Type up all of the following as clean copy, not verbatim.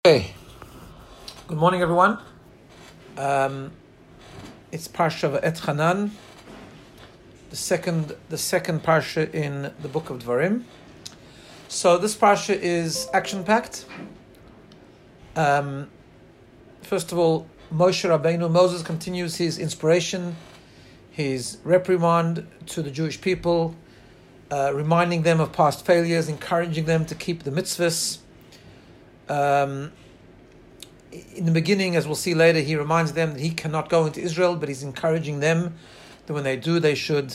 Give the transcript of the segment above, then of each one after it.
Okay, good morning, everyone. It's Parsha Et Hanan, the second parsha in the book of Dvarim. So this parsha is action-packed. First of all, Moshe Rabbeinu, Moses continues his inspiration, his reprimand to the Jewish people, reminding them of past failures, encouraging them to keep the mitzvahs. In the beginning, as we'll see later, he reminds them that he cannot go into Israel, but he's encouraging them that when they do, they should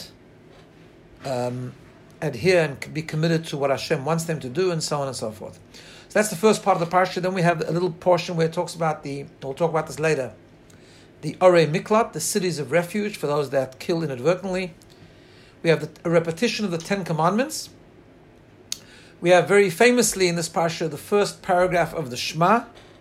adhere and be committed to what Hashem wants them to do, and so on and so forth. So that's the first part of the parsha. Then we have a little portion where it talks about we'll talk about this later, the Orei Miklat, the cities of refuge for those that kill inadvertently. We have a repetition of the 10 Commandments. We have very famously in this parsha the first paragraph of the Shema.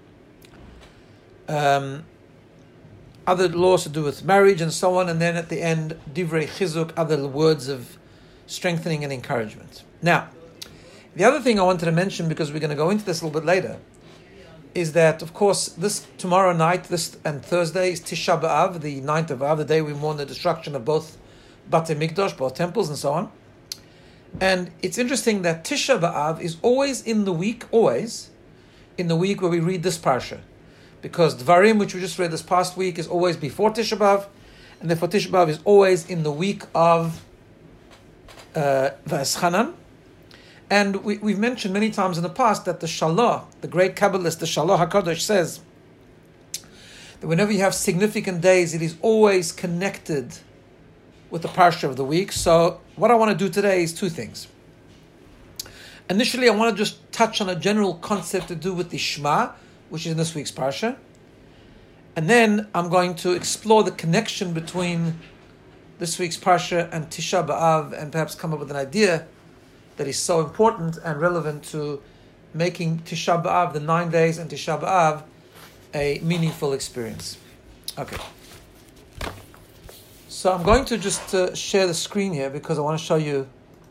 Other laws to do with marriage and so on, and then at the end, Divrei Chizuk, other words of strengthening and encouragement. Now, the other thing I wanted to mention, because we're going to go into this a little bit later, is that, of course, this tomorrow night, this and Thursday, is Tisha B'Av, the 9th of Av, the day we mourn the destruction of both Batei Mikdash, both temples and so on. And it's interesting that Tisha B'Av is always in the week where we read this parsha. Because Dvarim, which we just read this past week, is always before Tisha B'Av, and therefore Tisha B'Av is always in the week of Va'eschanan. And we've mentioned many times in the past that the Shalah, the great Kabbalist, the Shalah HaKadosh, says that whenever you have significant days, it is always connected with the parsha of the week. So what I want to do today is two things. Initially, I want to just touch on a general concept to do with the Shema, which is in this week's parsha. And then I'm going to explore the connection between this week's parsha and Tisha B'Av, and perhaps come up with an idea that is so important and relevant to making Tisha B'Av, the 9 days, and Tisha B'Av a meaningful experience. Okay. So I'm going to just share the screen here because I want to show you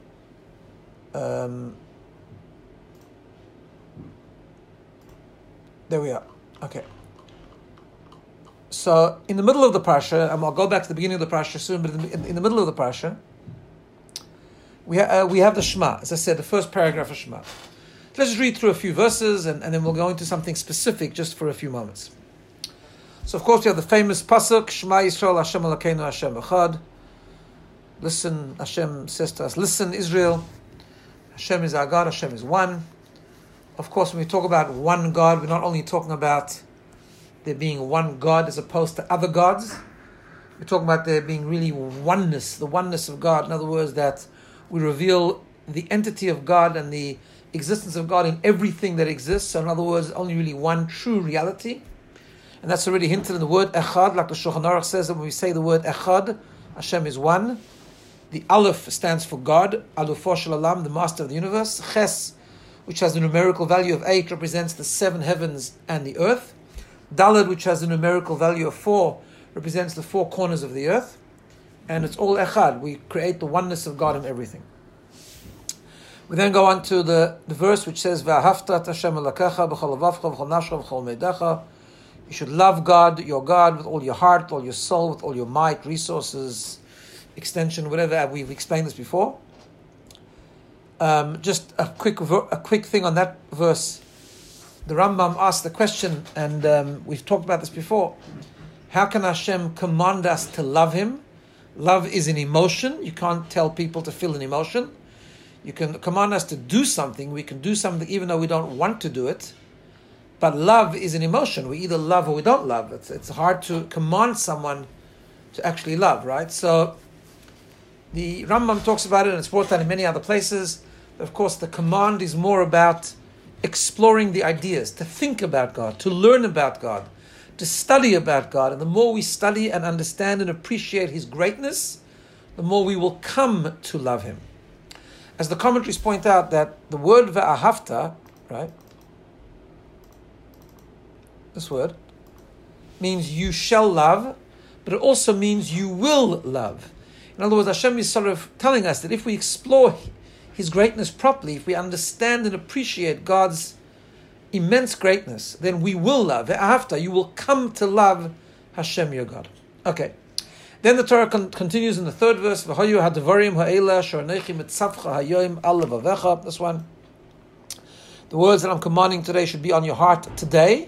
there we are. Okay. So in the middle of the parsha, I'll go back to the beginning of the parsha soon, but in the middle of the parsha, we have the Shema. As I said, the first paragraph of Shema. Let's just read through a few verses, and then we'll go into something specific just for a few moments. So, of course, we have the famous pasuk, Shema Yisrael, Hashem Elokeinu, Hashem Echad. Listen, Hashem says to us, listen, Israel, Hashem is our God, Hashem is one. Of course, when we talk about one God, we're not only talking about there being one God as opposed to other gods. We're talking about there being really oneness, the oneness of God. In other words, that we reveal the entity of God and the existence of God in everything that exists. So in other words, only really one true reality. And that's already hinted in the word Echad, like the Shulchan Aruch says that when we say the word Echad, Hashem is one. The Aleph stands for God, Alufo Shel Olam, the Master of the universe. Ches, which has the numerical value of 8, represents the 7 heavens and the earth. Daled, which has the numerical value of 4, represents the 4 corners of the earth. And it's all Echad. We create the oneness of God in everything. We then go on to the verse which says, V'ahavta Hashem Elokecha b'chol levavcha b'chol nafshecha b'chol meidecha. You should love God, your God, with all your heart, all your soul, with all your might, resources, extension, whatever. We've explained this before. Just a quick thing on that verse. The Rambam asked the question, and we've talked about this before. How can Hashem command us to love Him? Love is an emotion. You can't tell people to feel an emotion. You can command us to do something. We can do something even though we don't want to do it. But love is an emotion. We either love or we don't love. It's hard to command someone to actually love, right? So the Rambam talks about it, and it's brought out in many other places. Of course, the command is more about exploring the ideas, to think about God, to learn about God, to study about God. And the more we study and understand and appreciate His greatness, the more we will come to love Him. As the commentaries point out, that the word V'ahavta, right? This word means you shall love, but it also means you will love. In other words, Hashem is sort of telling us that if we explore His greatness properly, if we understand and appreciate God's immense greatness, then we will love, after you will come to love Hashem your God. Okay. Then the Torah continues in the third verse, this one. The words that I'm commanding today should be on your heart today.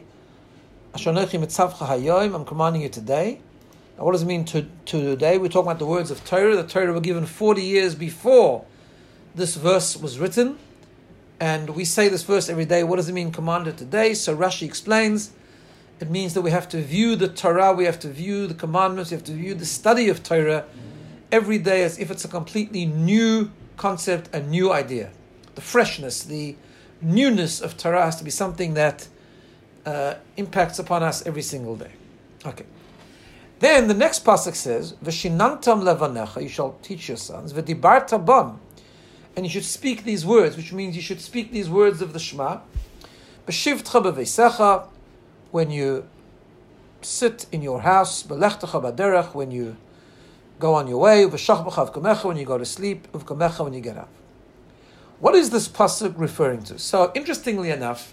I'm commanding you today. Now what does it mean today? We're talking about the words of Torah. The Torah were given 40 years before this verse was written. And we say this verse every day. What does it mean, commanded today? So Rashi explains, it means that we have to view the Torah, we have to view the commandments, we have to view the study of Torah every day as if it's a completely new concept, a new idea. The freshness, the newness of Torah has to be something that impacts upon us every single day. Okay. Then the next pasuk says, "V'shinantam levanecha," you shall teach your sons, "V'dibarta bam," and you should speak these words, which means you should speak these words of the Shema. "B'shivtcha b'veisecha," when you sit in your house, "B'lechtecha b'derech," when you go on your way, "V'shachbecha v'kamecha," when you go to sleep, "V'kamecha," when you get up. What is this pasuk referring to? So, interestingly enough,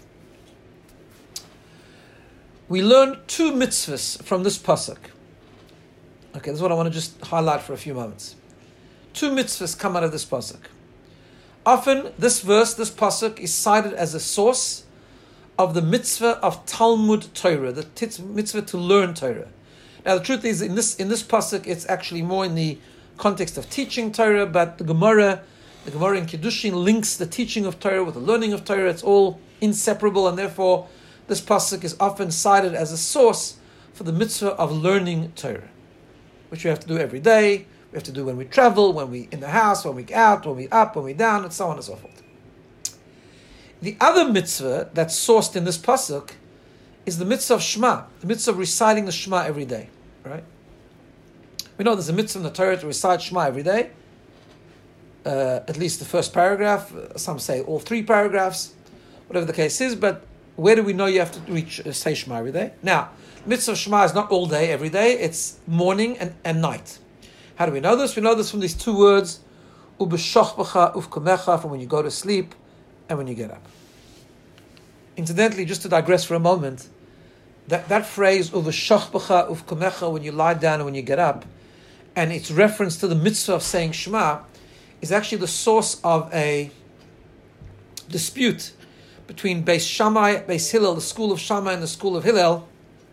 we learn two mitzvahs from this pasuk. Okay, this is what I want to just highlight for a few moments. Two mitzvahs come out of this pasuk. Often, this verse, this pasuk, is cited as a source of the mitzvah of Talmud Torah, the mitzvah to learn Torah. Now, the truth is, in this pasuk, it's actually more in the context of teaching Torah, but the Gemara in Kiddushin links the teaching of Torah with the learning of Torah. It's all inseparable, and therefore, this pasuk is often cited as a source for the mitzvah of learning Torah, which we have to do every day. We have to do when we travel, when we in the house, when we out, when we up, when we down, and so on and so forth. The other mitzvah that's sourced in this pasuk is the mitzvah of Shema, the mitzvah of reciting the Shema every day. Right? We know there's a mitzvah in the Torah to recite Shema every day. At least the first paragraph. Some say all three paragraphs, whatever the case is. But where do we know you have to say Shema every day? Now, mitzvah of Shema is not all day, every day. It's morning and night. How do we know this? We know this from these two words, ubeshachbecha ufkamecha, from when you go to sleep and when you get up. Incidentally, just to digress for a moment, that phrase, ubeshachbecha ufkamecha, when you lie down and when you get up, and its reference to the mitzvah of saying Shema, is actually the source of a dispute between Beis Shammai, Beis Hillel, the school of Shammai and the school of Hillel,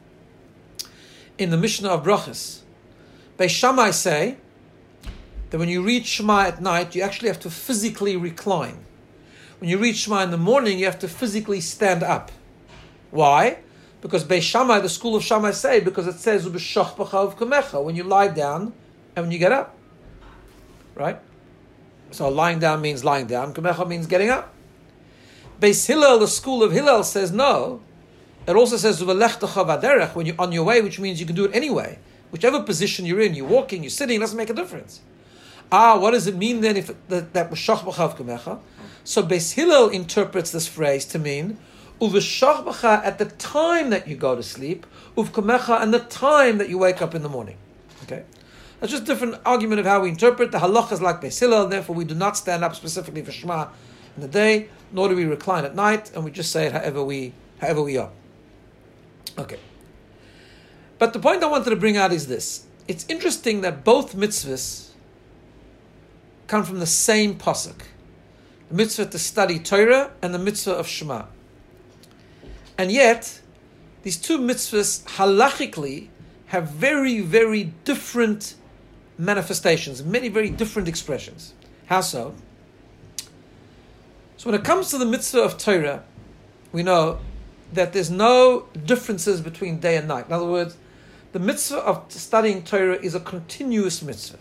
in the Mishnah of Brachos. Beis Shammai say that when you read Shema at night, you actually have to physically recline. When you read Shema in the morning, you have to physically stand up. Why? Because Beis Shammai, the school of Shammai, say, because it says, "Ubeshachbecha uvkamecha," when you lie down and when you get up. Right? So lying down means lying down, kamecha means getting up. Beis Hillel, the school of Hillel, says no. It also says, "Uvelechtecha v'derech," when you're on your way, which means you can do it anyway. Whichever position you're in, you're walking, you're sitting, it doesn't make a difference. What does it mean then if that was shachbecha v'kamecha? So Beis Hillel interprets this phrase to mean uveshachbecha at the time that you go to sleep, uvkamecha and the time that you wake up in the morning. Okay, that's just a different argument of how we interpret. The halacha is like Beis Hillel, and therefore we do not stand up specifically for Shema in the day, nor do we recline at night, and we just say it however we are. Okay. But the point I wanted to bring out is this. It's interesting that both mitzvahs come from the same pasuk. The mitzvah to study Torah and the mitzvah of Shema. And yet, these two mitzvahs halachically have very, very different manifestations, many very different expressions. How so? So when it comes to the mitzvah of Torah, we know that there's no differences between day and night. In other words, the mitzvah of studying Torah is a continuous mitzvah.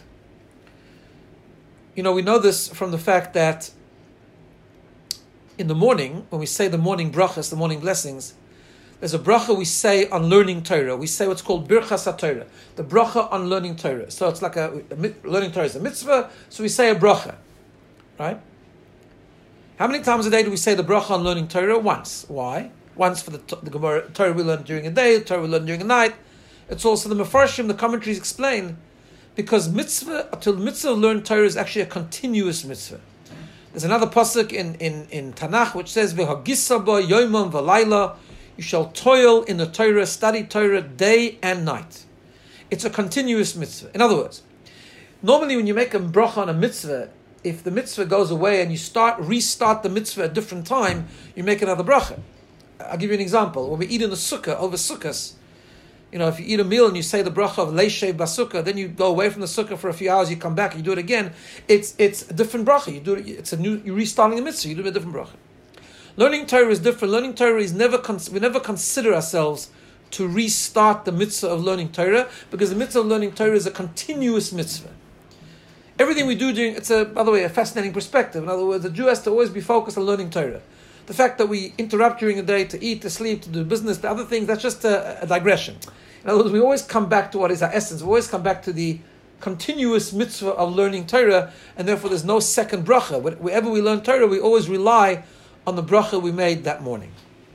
We know this from the fact that in the morning, when we say the morning brachas, the morning blessings, there's a bracha we say on learning Torah. We say what's called birchas HaTorah, the bracha on learning Torah. So it's like learning Torah is a mitzvah, so we say a bracha, right? How many times a day do we say the bracha on learning Torah? Once. Why? Once for the Torah we learn during the day, the Torah we learn during the night. It's also the Mefarshim, the commentaries explain, because mitzvah to learn Torah is actually a continuous mitzvah. There's another pasuk in Tanakh which says, "V'hagisa bo yomam v'layla." You shall toil in the Torah, study Torah day and night. It's a continuous mitzvah. In other words, normally when you make a bracha on a mitzvah, if the mitzvah goes away and you restart the mitzvah at a different time, you make another bracha. I'll give you an example. When we eat in the sukkah, over sukkahs, if you eat a meal and you say the bracha of leishev basukah, then you go away from the sukkah for a few hours, you come back, you do it again. It's a different bracha. You're restarting the mitzvah. You do a different bracha. Learning Torah is different. Learning Torah is we never consider ourselves to restart the mitzvah of learning Torah, because the mitzvah of learning Torah is a continuous mitzvah. Everything we do during, by the way, a fascinating perspective. In other words, a Jew has to always be focused on learning Torah. The fact that we interrupt during the day to eat, to sleep, to do business, to other things, that's just a digression. In other words, we always come back to what is our essence. We always come back to the continuous mitzvah of learning Torah, and therefore there's no second bracha. Wherever we learn Torah, we always rely on the bracha we made that morning.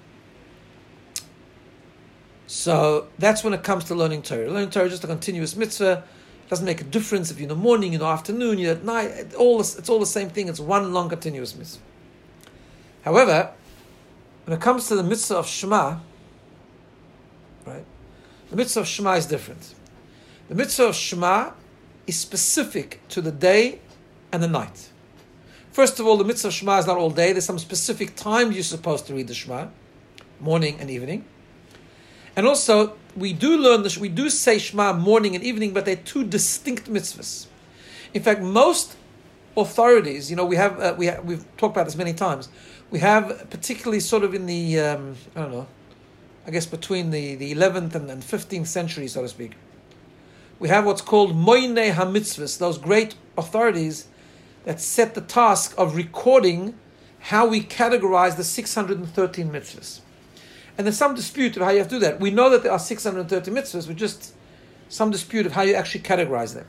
So that's when it comes to learning Torah. Learning Torah is just a continuous mitzvah. It doesn't make a difference if you're in the morning, in the afternoon, you're at night. It's all the same thing. It's one long continuous mitzvah. However, when it comes to the mitzvah of Shema, right? The mitzvah of Shema is different. The mitzvah of Shema is specific to the day and the night. First of all, the mitzvah of Shema is not all day. There's some specific time you're supposed to read the Shema, morning and evening. And also, we do say Shema morning and evening, but they're two distinct mitzvahs. In fact, most authorities, we've talked about this many times. We have, particularly sort of in the, I guess between the 11th and 15th century, so to speak, we have what's called Moinei HaMitzvahs, those great authorities that set the task of recording how we categorize the 613 mitzvahs. And there's some dispute of how you have to do that. We know that there are 630 mitzvahs, but just some dispute of how you actually categorize them.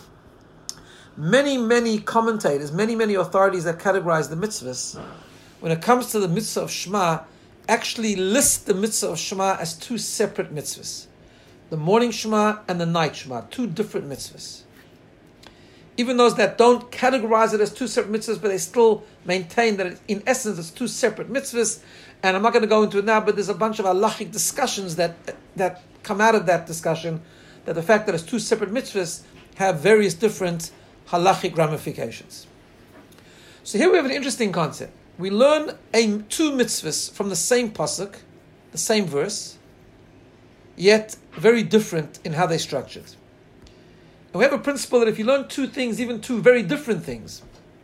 Many commentators, many authorities that categorize the mitzvahs, when it comes to the mitzvah of Shema, actually list the mitzvah of Shema as two separate mitzvahs. The morning Shema and the night Shema, two different mitzvahs. Even those that don't categorize it as two separate mitzvahs, but they still maintain that in essence it's two separate mitzvahs. And I'm not going to go into it now, but there's a bunch of halachic discussions that come out of that discussion, that the fact that it's two separate mitzvahs have various different halachic ramifications. So here we have an interesting concept. We learn two mitzvahs from the same pasuk, the same verse, yet very different in how they're structured. And we have a principle that if you learn two things, even two very different things,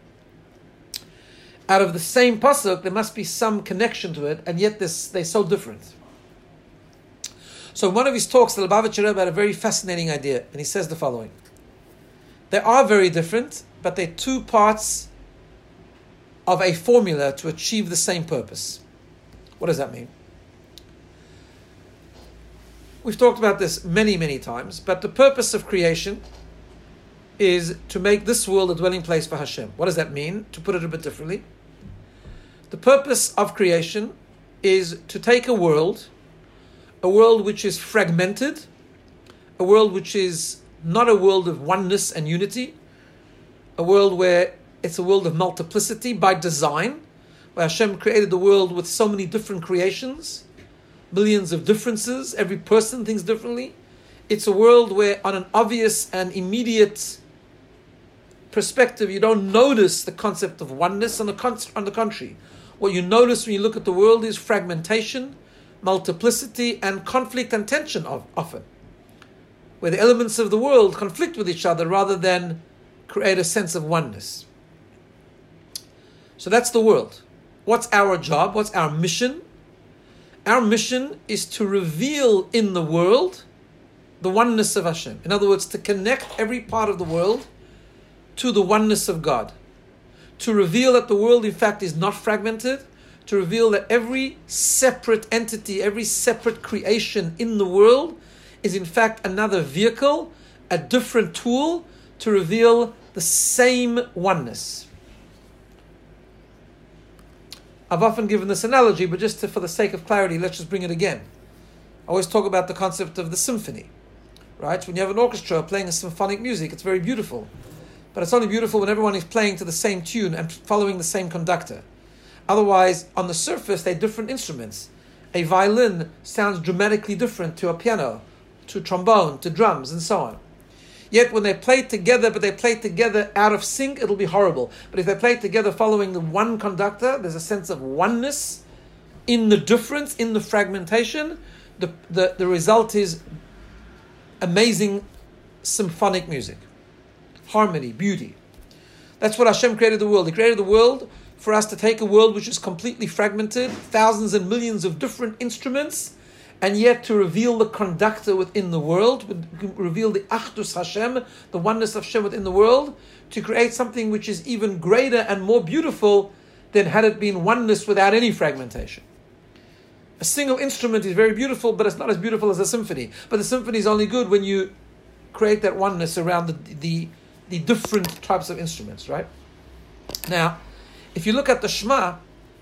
out of the same pasuk, there must be some connection to it, and yet they're so different. So in one of his talks, the Lubavitcher Rebbe had a very fascinating idea, and he says the following. They are very different, but they're two parts of a formula to achieve the same purpose. What does that mean? We've talked about this many times, but the purpose of creation is to make this world a dwelling place for Hashem. What does that mean? To put it a bit differently, the purpose of creation is to take a world which is fragmented, a world which is not a world of oneness and unity, a world where it's a world of multiplicity by design, where Hashem created the world with so many different creations, millions of differences, every person thinks differently. It's a world where on an obvious and immediate perspective you don't notice the concept of oneness. On the contrary, what you notice when you look at the world is fragmentation, multiplicity, and conflict and tension often, where the elements of the world conflict with each other rather than create a sense of oneness. So that's the world. What's our job? What's our mission? Our mission is to reveal in the world the oneness of Hashem. In other words, to connect every part of the world to the oneness of God. To reveal that the world, in fact, is not fragmented. To reveal that every separate entity, every separate creation in the world is, in fact, another vehicle, a different tool to reveal the same oneness. I've often given this analogy, but just for the sake of clarity, let's just bring it again. I always talk about the concept of the symphony, right? When you have an orchestra playing a symphonic music, it's very beautiful. But it's only beautiful when everyone is playing to the same tune and following the same conductor. Otherwise, on the surface, they're different instruments. A violin sounds dramatically different to a piano, to trombone, to drums, and so on. Yet when they play together, but they play together out of sync, it'll be horrible. But if they play together following the one conductor, there's a sense of oneness in the difference, in the fragmentation. The result is amazing symphonic music. Harmony, beauty. That's what Hashem created the world. He created the world for us to take a world which is completely fragmented, thousands and millions of different instruments, and yet to reveal the conductor within the world, reveal the Achdus Hashem, the oneness of Hashem within the world, to create something which is even greater and more beautiful than had it been oneness without any fragmentation. A single instrument is very beautiful, but it's not as beautiful as a symphony. But the symphony is only good when you create that oneness around the different types of instruments, right? Now, if you look at the Shema,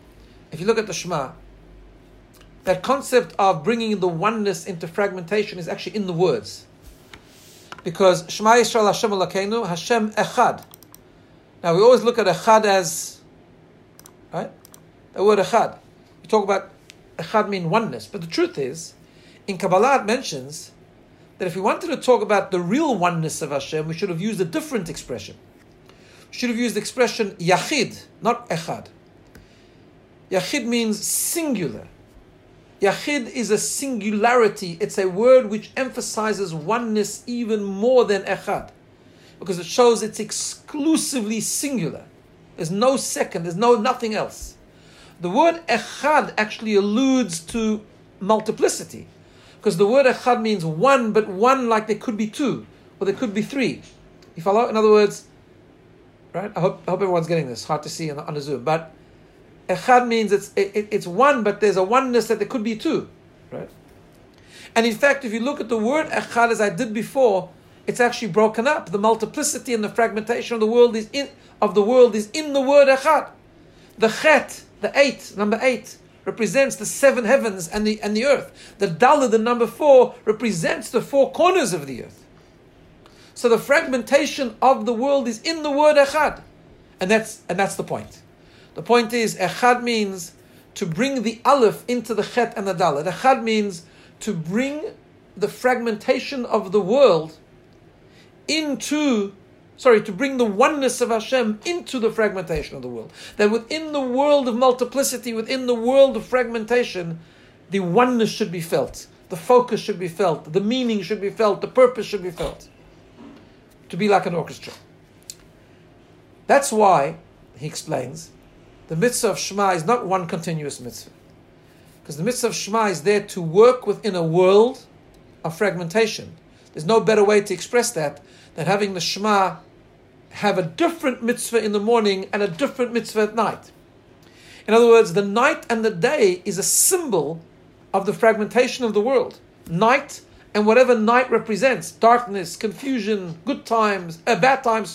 that concept of bringing the oneness into fragmentation is actually in the words. Because Shema Yisrael Hashem Elokeinu, Hashem Echad. Now we always look at Echad as, right? The word Echad. We talk about Echad mean oneness. But the truth is, in Kabbalah it mentions that if we wanted to talk about the real oneness of Hashem, we should have used a different expression. We should have used the expression Yachid, not Echad. Yachid means singular. Yachid is a singularity. It's a word which emphasizes oneness even more than Echad, because it shows it's exclusively singular. There's no second, there's nothing else. The word Echad actually alludes to multiplicity, because the word Echad means one, but one like there could be two, or there could be three. You follow? In other words, right? I hope everyone's getting this. Hard to see on the Zoom, but Echad means it's one, but there's a oneness that there could be two, right? And in fact, if you look at the word Echad as I did before, it's actually broken up. The multiplicity and the fragmentation of the world is in the word Echad. The Chet, the 8, number 8, represents the 7 heavens and the earth. The Daled, the number 4, represents the 4 corners of the earth. So the fragmentation of the world is in the word Echad, and that's the point. The point is, Echad means to bring the Aleph into the Chet and the Daled. Echad means to bring the fragmentation of the world to bring the oneness of Hashem into the fragmentation of the world. That within the world of multiplicity, within the world of fragmentation, the oneness should be felt. The focus should be felt. The meaning should be felt. The purpose should be felt. To be like an orchestra. That's why, he explains, the mitzvah of Shema is not one continuous mitzvah. Because the mitzvah of Shema is there to work within a world of fragmentation. There's no better way to express that than having the Shema have a different mitzvah in the morning and a different mitzvah at night. In other words, the night and the day is a symbol of the fragmentation of the world. Night and whatever night represents, darkness, confusion, good times, bad times,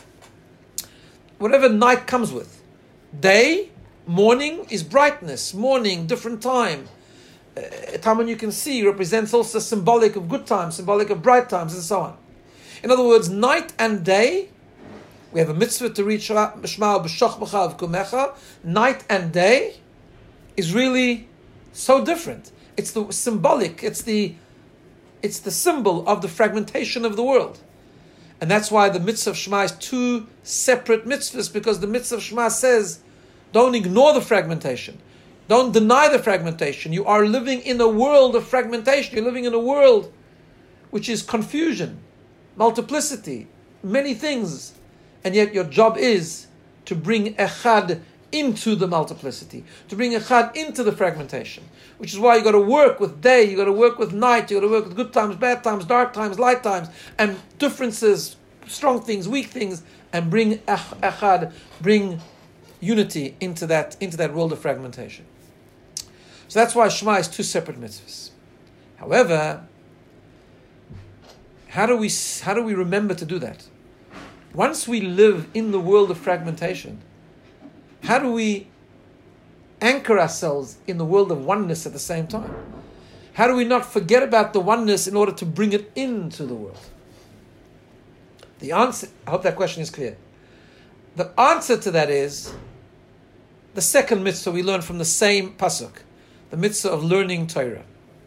whatever night comes with. Day, morning is brightness, morning, different time. A time when you can see represents also symbolic of good times, symbolic of bright times, and so on. In other words, night and day, we have a mitzvah to read Shema b'shoch b'cha v'kumecha. Night and day is really so different. It's the symbolic, it's the symbol of the fragmentation of the world. And that's why the mitzvah of Shema is 2 separate mitzvahs, because the mitzvah of Shema says, don't ignore the fragmentation. Don't deny the fragmentation. You are living in a world of fragmentation. You're living in a world which is confusion, multiplicity, many things. And yet your job is to bring Echad into the multiplicity, to bring Echad into the fragmentation. Which is why you got to work with day, you got to work with night, you got to work with good times, bad times, dark times, light times, and differences, strong things, weak things, and bring Echad, bring unity into that world of fragmentation. So that's why Shema is 2 separate mitzvahs. However, how do we remember to do that? Once we live in the world of fragmentation, how do we anchor ourselves in the world of oneness at the same time? How do we not forget about the oneness in order to bring it into the world? The answer, I hope that question is clear. The answer to that is the second mitzvah we learn from the same pasuk, the mitzvah of learning Torah.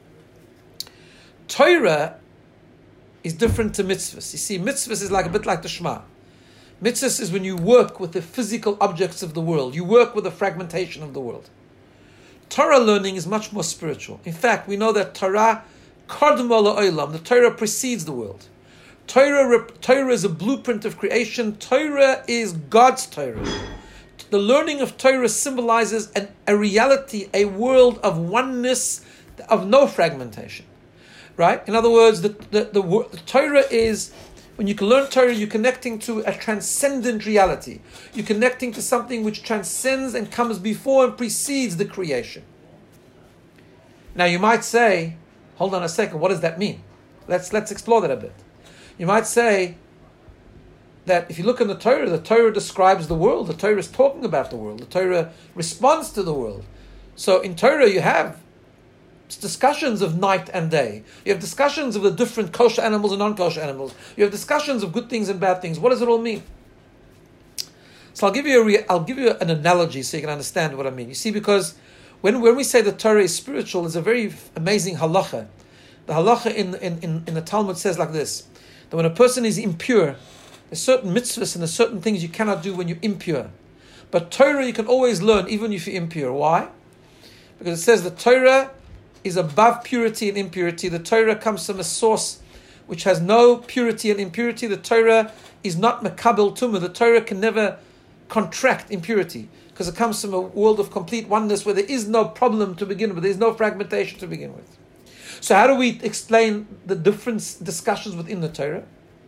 Torah is different to mitzvahs. You see, mitzvahs is like a bit like the Shema. Mitzvahs is when you work with the physical objects of the world. You work with the fragmentation of the world. Torah learning is much more spiritual. In fact, we know that Torah, Kardma la'olam, the Torah precedes the world. Torah is a blueprint of creation. Torah is God's Torah. The learning of Torah symbolizes a reality, a world of oneness, of no fragmentation. Right? In other words, the Torah is, when you can learn Torah, you're connecting to a transcendent reality. You're connecting to something which transcends and comes before and precedes the creation. Now you might say, hold on a second, what does that mean? Let's explore that a bit. You might say that if you look in the Torah describes the world. The Torah is talking about the world. The Torah responds to the world. So in Torah you have discussions of night and day. You have discussions of the different kosher animals and non-kosher animals. You have discussions of good things and bad things. What does it all mean? So I'll give you an analogy so you can understand what I mean. You see, because when we say the Torah is spiritual, there's a very amazing halacha. The halacha in the Talmud says like this, that when a person is impure, there's certain mitzvahs and there's certain things you cannot do when you're impure. But Torah you can always learn even if you're impure. Why? Because it says the Torah is above purity and impurity. The Torah comes from a source which has no purity and impurity. The Torah is not mekabel tumah. The Torah can never contract impurity because it comes from a world of complete oneness where there is no problem to begin with. There is no fragmentation to begin with. So how do we explain the different discussions within the Torah?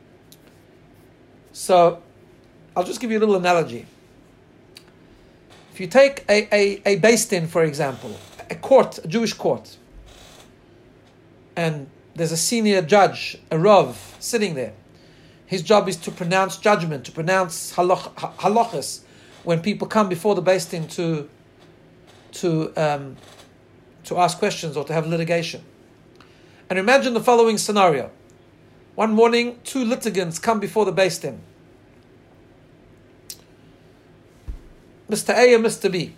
So I'll just give you a little analogy. If you take a Beis Din, for example, a Jewish court, and there's a senior judge, a Rav, sitting there. His job is to pronounce judgment, to pronounce halachas when people come before the Beis Din to ask questions or to have litigation. And imagine the following scenario. One morning, two litigants come before the Beis Din. Mr. A and Mr. B.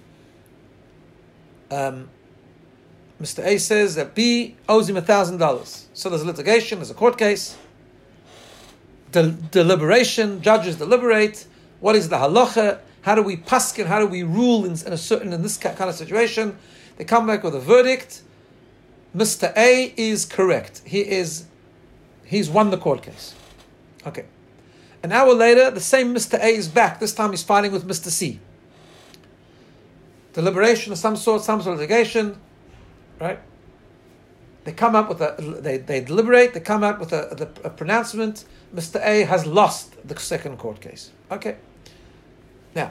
Mr. A says that B owes him $1,000. So there's a litigation, there's a court case, deliberation, judges deliberate. What is the halacha? How do we paskin? How do we rule in this kind of situation? They come back with a verdict. Mr. A is correct. He's won the court case. Okay. An hour later, the same Mr. A is back. This time he's fighting with Mr. C. Deliberation of some sort of litigation, right? They come up with they deliberate, they come out with a pronouncement. Mr. A has lost the second court case. Okay. Now,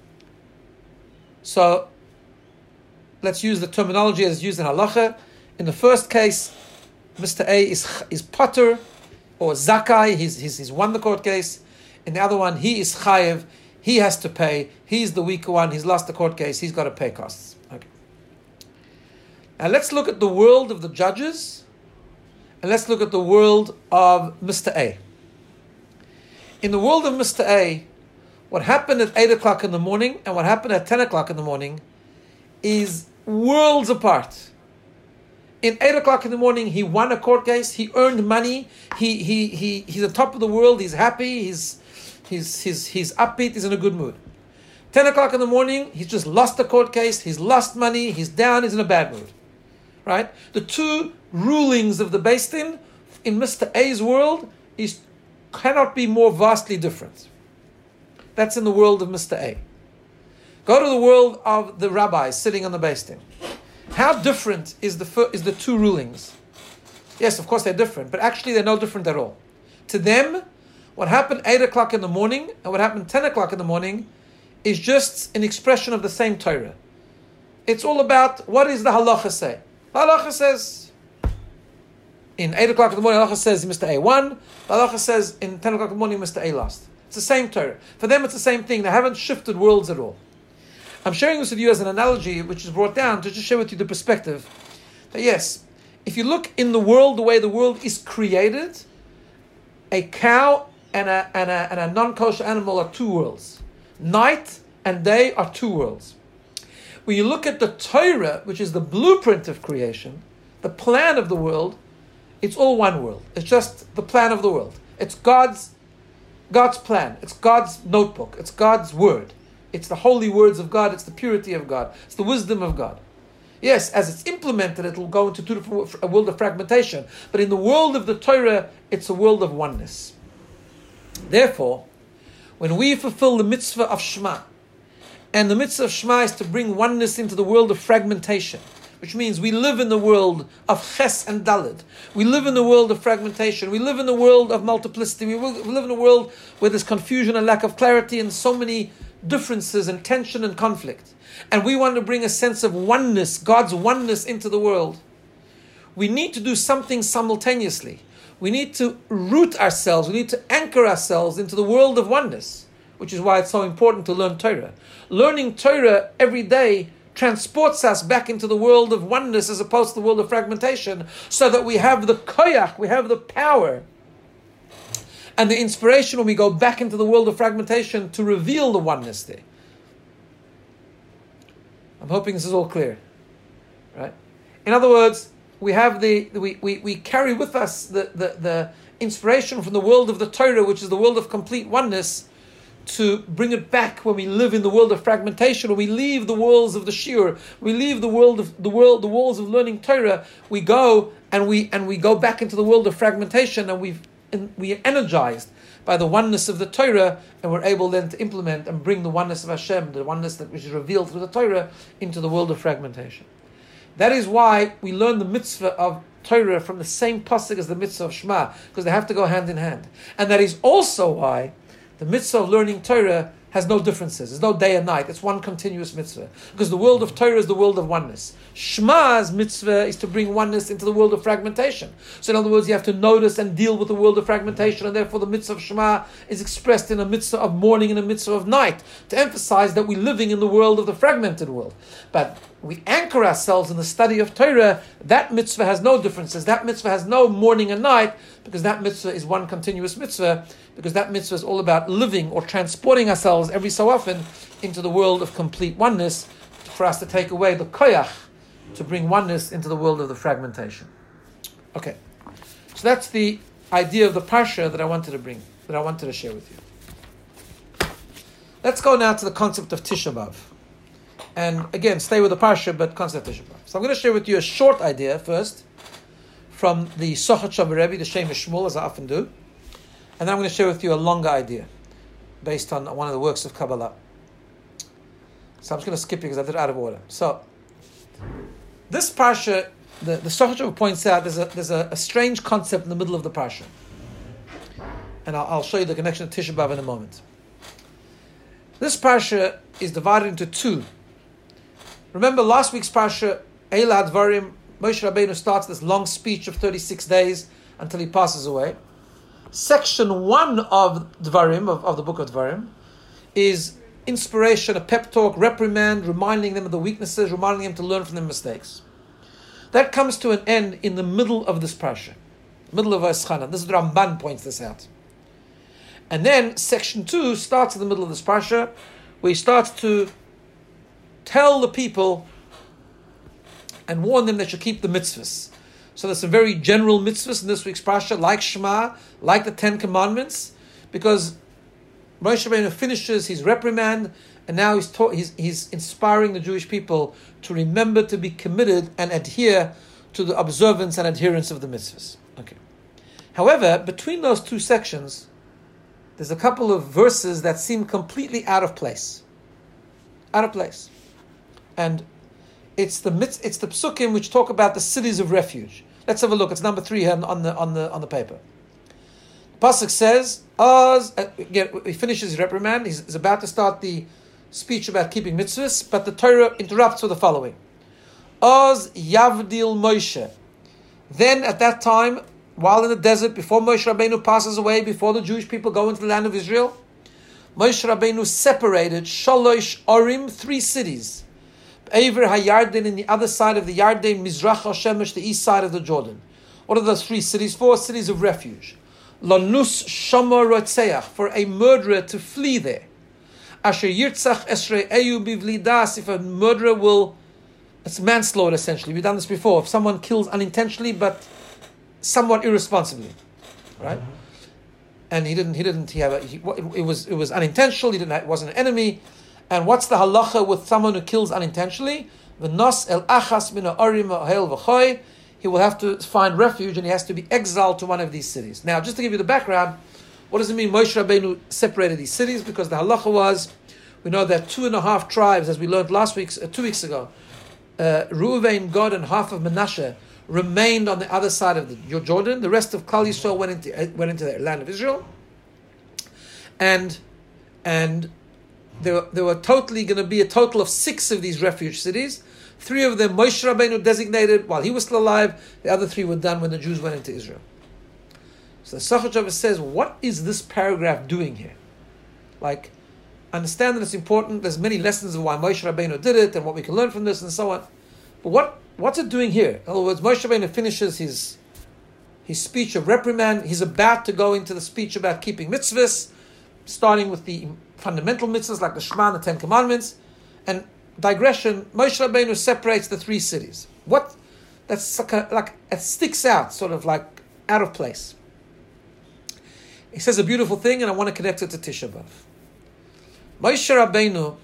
so let's use the terminology as used in halacha. In the first case, Mr. A is patur or zakai. He's won the court case. In the other one, he is chayev. He has to pay. He's the weaker one. He's lost the court case. He's got to pay costs. Okay. Now let's look at the world of the judges, and let's look at the world of Mr. A. In the world of Mr. A, what happened at 8 o'clock in the morning and what happened at 10 o'clock in the morning is worlds apart. In 8 o'clock in the morning, he won a court case. He earned money. He's on top of the world. He's happy. He's upbeat. He's in a good mood. 10 o'clock in the morning, he's just lost the court case. He's lost money. He's down. He's in a bad mood. Right? The two rulings of the Beis Din in Mr. A's world cannot be more vastly different. That's in the world of Mr. A. Go to the world of the rabbis sitting on the Beis Din. How different is the two rulings? Yes, of course they're different, but actually they're no different at all. To them, what happened 8 o'clock in the morning and what happened 10 o'clock in the morning is just an expression of the same Torah. It's all about what does the halacha say. The halacha says in 8 o'clock in the morning, halacha says Mr. A won. The halacha says in 10 o'clock in the morning, Mr. A lost. It's the same Torah. For them, it's the same thing. They haven't shifted worlds at all. I'm sharing this with you as an analogy, which is brought down to just share with you the perspective that yes, if you look in the world, the way the world is created, a cow and a non-kosher animal are two worlds. Night and day are two worlds. When you look at the Torah, which is the blueprint of creation, the plan of the world, it's all one world. It's just the plan of the world. It's God's plan. It's God's notebook. It's God's word. It's the holy words of God. It's the purity of God. It's the wisdom of God. Yes, as it's implemented, it will go into a world of fragmentation. But in the world of the Torah, it's a world of oneness. Therefore, when we fulfill the mitzvah of Shema, and the mitzvah of Shema is to bring oneness into the world of fragmentation, which means we live in the world of Ches and Daled. We live in the world of fragmentation. We live in the world of multiplicity. We live in a world where there's confusion and lack of clarity and so many differences and tension and conflict. And we want to bring a sense of oneness, God's oneness into the world. We need to do something simultaneously. We need to root ourselves, we need to anchor ourselves into the world of oneness, which is why it's so important to learn Torah. Learning Torah every day transports us back into the world of oneness as opposed to the world of fragmentation, so that we have the koyach, we have the power and the inspiration when we go back into the world of fragmentation to reveal the oneness there. I'm hoping this is all clear, right? In other words, we have we carry with us the inspiration from the world of the Torah, which is the world of complete oneness, to bring it back when we live in the world of fragmentation, when we leave the walls of the shiur, we leave the walls of learning Torah, we go and we go back into the world of fragmentation, and we are energized by the oneness of the Torah, and we're able then to implement and bring the oneness of Hashem, the oneness that which is revealed through the Torah, into the world of fragmentation. That is why we learn the mitzvah of Torah from the same pasuk as the mitzvah of Shema, because they have to go hand in hand. And that is also why the mitzvah of learning Torah has no differences. There's no day and night. It's one continuous mitzvah. Because the world of Torah is the world of oneness. Shema's mitzvah is to bring oneness into the world of fragmentation. So in other words, you have to notice and deal with the world of fragmentation, and therefore the mitzvah of Shema is expressed in a mitzvah of morning and a mitzvah of night, to emphasize that we're living in the world of the fragmented world. But we anchor ourselves in the study of Torah. That mitzvah has no differences. That mitzvah has no morning and night, because that mitzvah is one continuous mitzvah, because that mitzvah is all about living or transporting ourselves every so often into the world of complete oneness, for us to take away the koyach, to bring oneness into the world of the fragmentation. Okay, so that's the idea of the parsha that I wanted to share with you. Let's go now to the concept of Tisha B'Av. And again, stay with the parsha, but concept of Tisha B'Av. So I'm going to share with you a short idea first from the Sochat Shavu Rebbe, the Shem Shmuel, as I often do. And then I'm going to share with you a longer idea based on one of the works of Kabbalah. So I'm just going to skip it because I did it out of order. So this parsha, the Sochat Shavu points out there's a strange concept in the middle of the parsha. And I'll show you the connection to Tisha B'Av in a moment. This parsha is divided into two. Remember last week's parsha, Eila Dvarim, Moshe Rabbeinu starts this long speech of 36 days until he passes away. Section 1 of Dvarim, of the book of Dvarim, is inspiration, a pep talk, reprimand, reminding them of the weaknesses, reminding them to learn from their mistakes. That comes to an end in the middle of this parsha, middle of Vayeschanan. This is Ramban points this out. And then section 2 starts in the middle of this parsha, where he starts to tell the people and warn them they should keep the mitzvahs. So there's some very general mitzvahs in this week's parsha, like Shema, like the Ten Commandments, because Moshe Rabbeinu finishes his reprimand, and now he's inspiring the Jewish people to remember to be committed and adhere to the observance and adherence of the mitzvahs. Okay. However, between those two sections, there's a couple of verses that seem completely out of place. Out of place. And it's the psukim which talk about the cities of refuge. Let's have a look. It's number 3 here on the paper. The pasuk says, again, he finishes his reprimand. He's about to start the speech about keeping mitzvahs, but the Torah interrupts with the following: Oz Yavdil Moshe. Then at that time, while in the desert, before Moshe Rabbeinu passes away, before the Jewish people go into the land of Israel, Moshe Rabbeinu separated Shalosh Orim, 3 cities. Aver HaYarden, in the other side of the Yarden, Mizrach HaShemesh, the east side of the Jordan. What are those 3 cities for? Cities of refuge. Lanus shama rotzeach, for a murderer to flee there. Asher yirtzach esrei eyu bivlidas, if a murderer will, it's manslaughter essentially. We've done this before. If someone kills unintentionally but somewhat irresponsibly, right? And it was unintentional. It wasn't an enemy. And what's the halacha with someone who kills unintentionally? V'nos el achas min ha'arim ha'hel v'choy. He will have to find refuge and he has to be exiled to one of these cities. Now, just to give you the background, what does it mean Moshe Rabbeinu separated these cities? Because the halacha was, we know that 2.5 tribes, as we learned 2 weeks ago, Reuven, Gad, and half of Menashe remained on the other side of the Jordan. The rest of Klal Yisrael went into the land of Israel. And there were totally going to be a total of 6 of these refuge cities. 3 of them Moshe Rabbeinu designated while he was still alive. The other 3 were done when the Jews went into Israel. So the Sachat says, what is this paragraph doing here? Like, understand that it's important. There's many lessons of why Moshe Rabbeinu did it and what we can learn from this and so on. But what's it doing here? In other words, Moshe Rabbeinu finishes his speech of reprimand. He's about to go into the speech about keeping mitzvahs, starting with the fundamental mitzvahs like the Shema and the 10 Commandments. And digression, Moshe Rabbeinu separates the 3 cities. That's like it sticks out, sort of like out of place. He says a beautiful thing, and I want to connect it to Tisha B'Av. Moshe Rabbeinu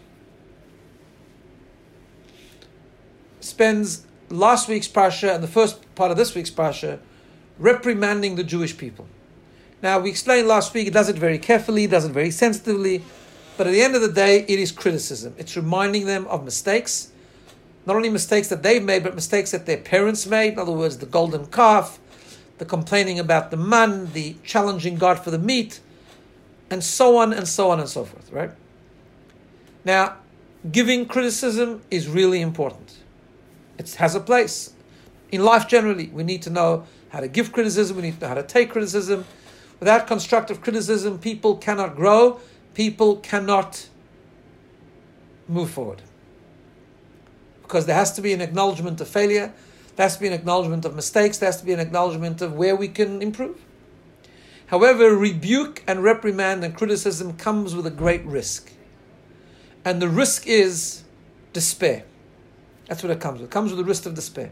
spends last week's parsha and the first part of this week's parsha reprimanding the Jewish people. Now, we explained last week, he does it very carefully, does it very sensitively, but at the end of the day, it is criticism. It's reminding them of mistakes, not only mistakes that they've made, but mistakes that their parents made. In other words, the golden calf, the complaining about the man, the challenging God for the meat, and so on and so on and so forth, right? Now, giving criticism is really important. It has a place. In life generally, we need to know how to give criticism, we need to know how to take criticism. Without constructive criticism, people cannot grow, people cannot move forward. Because there has to be an acknowledgement of failure, there has to be an acknowledgement of mistakes, there has to be an acknowledgement of where we can improve. However, rebuke and reprimand and criticism comes with a great risk. And the risk is despair. That's what it comes with. It comes with the risk of despair.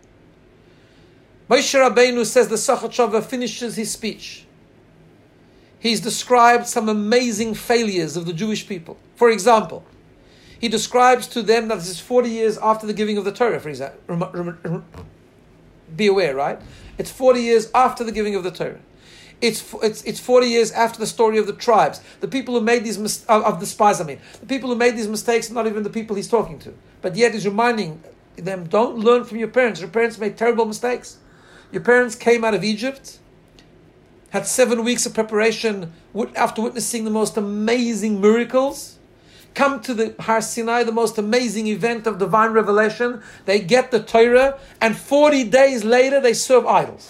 Moshe Rabbeinu, says the Sachat Shavah, finishes his speech. He's described some amazing failures of the Jewish people. For example, he describes to them that this is 40 years after the giving of the Torah, for example. Be aware, right? It's 40 years after the giving of the Torah. It's 40 years after the story of the tribes. The people who made these of the spies, the people who made these mistakes are not even the people he's talking to. But yet he's reminding them, don't learn from your parents. Your parents made terrible mistakes. Your parents came out of Egypt, had 7 weeks of preparation after witnessing the most amazing miracles, come to the Har Sinai, the most amazing event of divine revelation. They get the Torah, and 40 days later they serve idols.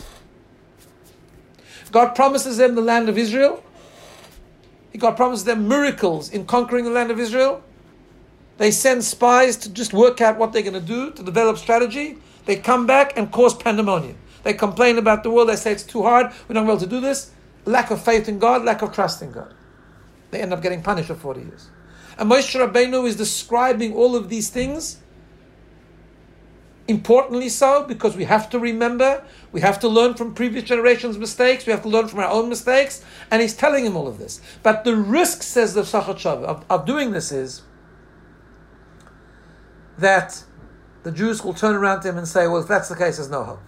God promises them the land of Israel. God promises them miracles in conquering the land of Israel. They send spies to just work out what they're going to do, to develop strategy. They come back and cause pandemonium. They complain about the world. They say it's too hard. We're not able to do this. Lack of faith in God, lack of trust in God. They end up getting punished for 40 years. And Moshe Rabbeinu is describing all of these things, importantly so, because we have to remember, we have to learn from previous generations' mistakes, we have to learn from our own mistakes, and he's telling him all of this. But the risk, says the Sachat Shavah, of doing this is that the Jews will turn around to him and say, well, if that's the case, there's no hope.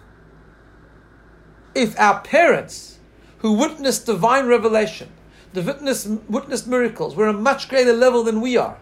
If our parents, who witnessed divine revelation, witnessed miracles, were a much greater level than we are,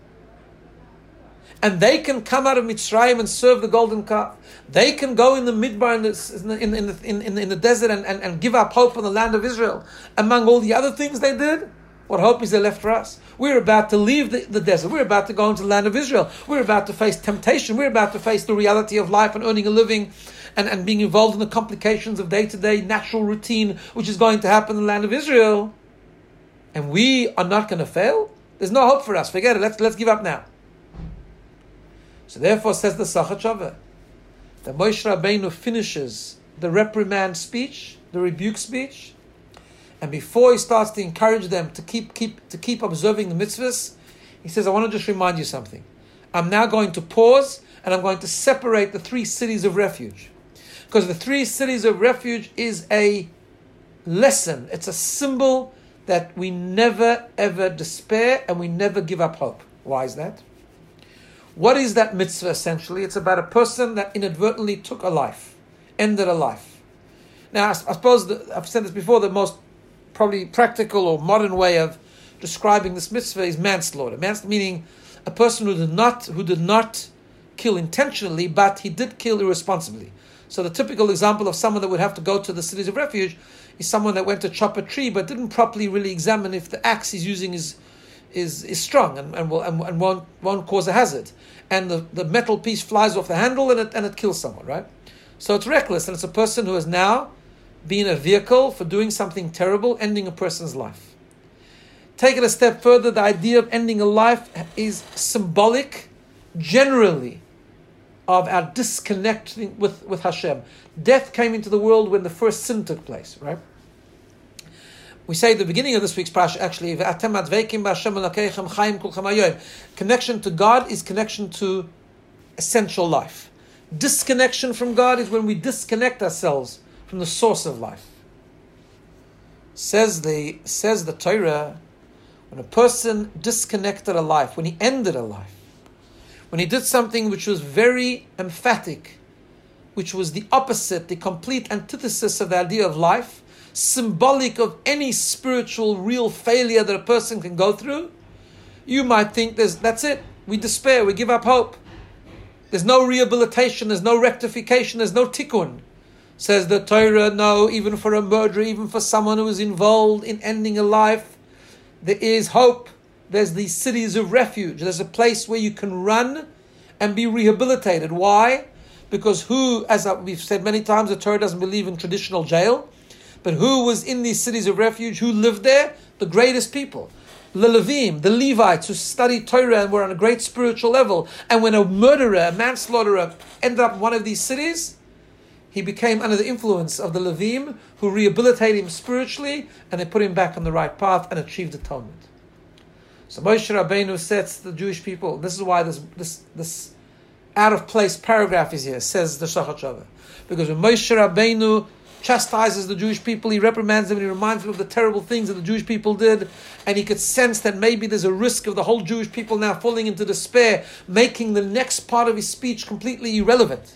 and they can come out of Mitzrayim and serve the golden calf, they can go in the midbar in the desert and give up hope on the land of Israel. Among all the other things they did, what hope is there left for us? We're about to leave the desert. We're about to go into the land of Israel. We're about to face temptation. We're about to face the reality of life and earning a living and being involved in the complications of day-to-day natural routine, which is going to happen in the land of Israel. And we are not going to fail? There's no hope for us. Forget it. Let's give up now. So therefore, says the Sachat Shavah, that Moshe Rabbeinu finishes the reprimand speech, the rebuke speech, And before he starts to encourage them to keep observing the mitzvahs, he says, I want to just remind you something. I'm now going to pause and I'm going to separate the 3 cities of refuge. Because the 3 cities of refuge is a lesson. It's a symbol that we never ever despair and we never give up hope. Why is that? What is that mitzvah essentially? It's about a person that inadvertently took a life, ended a life. Now, I suppose I've said this before, the most probably practical or modern way of describing this mitzvah is manslaughter. Manslaughter meaning a person who did not kill intentionally, but he did kill irresponsibly. So the typical example of someone that would have to go to the cities of refuge is someone that went to chop a tree but didn't properly really examine if the axe he's using is strong and won't cause a hazard. And the metal piece flies off the handle and it kills someone, right? So it's reckless, and it's a person who has now been a vehicle for doing something terrible, ending a person's life. Take it a step further, the idea of ending a life is symbolic, generally, of our disconnecting with Hashem. Death came into the world when the first sin took place, right? We say at the beginning of this week's parasha, actually, connection to God is connection to essential life. Disconnection from God is when we disconnect ourselves from the source of life. Says the Torah, when a person disconnected a life, when he ended a life, when he did something which was very emphatic, which was the opposite, the complete antithesis of the idea of life, symbolic of any spiritual real failure that a person can go through, you might think that's it. We despair, we give up hope. There's no rehabilitation, there's no rectification, there's no tikkun. Says the Torah, no, even for a murderer, even for someone who is involved in ending a life, there is hope. There's these cities of refuge. There's a place where you can run and be rehabilitated. Why? Because as we've said many times, the Torah doesn't believe in traditional jail. But who was in these cities of refuge? Who lived there? The greatest people. The Levim, the Levites who studied Torah and were on a great spiritual level. And when a murderer, a manslaughterer ended up in one of these cities, he became under the influence of the Levim who rehabilitated him spiritually and they put him back on the right path and achieved atonement. So Moshe Rabbeinu says to the Jewish people, this is why this out of place paragraph is here, says the Shachat Shava. Because when Moshe Rabbeinu chastises the Jewish people, he reprimands them and he reminds them of the terrible things that the Jewish people did, and he could sense that maybe there's a risk of the whole Jewish people now falling into despair, making the next part of his speech completely irrelevant,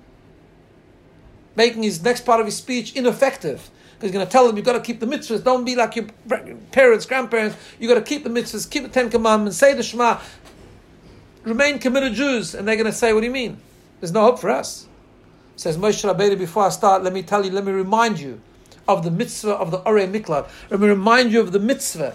making his next part of his speech ineffective. He's going to tell them, you've got to keep the mitzvahs, don't be like your parents, grandparents, you've got to keep the mitzvahs, keep the 10 Commandments, say the Shema, remain committed Jews. And they're going to say, what do you mean? There's no hope for us. Says Moshe Rabbeinu, before I start, let me remind you of the mitzvah of the Orei Miklat. Let me remind you of the mitzvah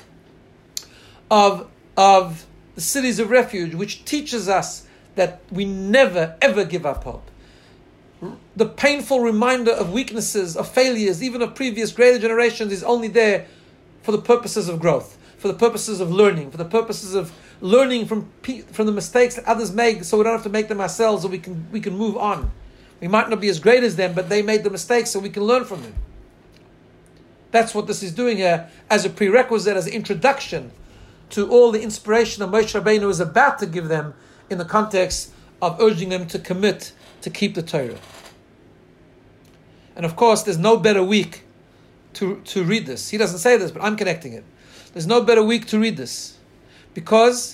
of the cities of refuge, which teaches us that we never, ever give up hope. The painful reminder of weaknesses, of failures, even of previous greater generations, is only there for the purposes of growth, for the purposes of learning, for the purposes of learning from the mistakes that others make, so we don't have to make them ourselves, so we can move on. We might not be as great as them, but they made the mistakes, so we can learn from them. That's what this is doing here as a prerequisite, as an introduction to all the inspiration that Moshe Rabbeinu is about to give them in the context of urging them to commit to keep the Torah. And of course, there's no better week to read this. He doesn't say this, but I'm connecting it. There's no better week to read this, because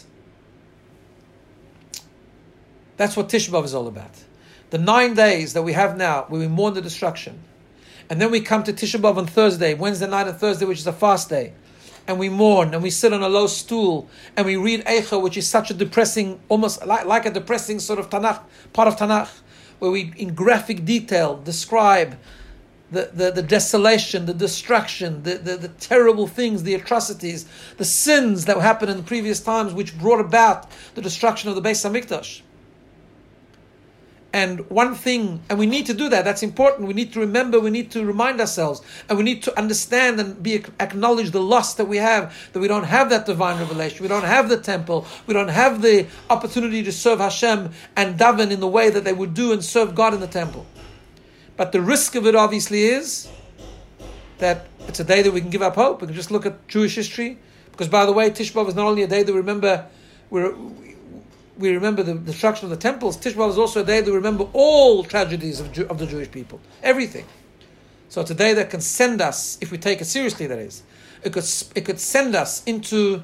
that's what Tisha B'Av is all about. The 9 days that we have now, where we mourn the destruction, and then we come to Tisha B'Av on Thursday, Wednesday night and Thursday, which is a fast day, and we mourn, and we sit on a low stool, and we read Eicha, which is such a depressing, almost like a depressing sort of Tanakh, part of Tanakh, where we, in graphic detail, describe the desolation, the destruction, the terrible things, the atrocities, the sins that happened in the previous times, which brought about the destruction of the Beis HaMikdash. And one thing, and we need to do that, that's important, we need to remember, we need to remind ourselves, and we need to understand and acknowledge the loss that we have, that we don't have that divine revelation, we don't have the temple, we don't have the opportunity to serve Hashem and daven in the way that they would do and serve God in the temple. But the risk of it obviously is that it's a day that we can give up hope. We can just look at Jewish history. Because, by the way, Tisha B'Av is not only a day that we remember the destruction of the temples. Tisha B'Av is also a day that we remember all tragedies of the Jewish people. Everything. So it's a day that can send us, if we take it seriously, that is, it could send us into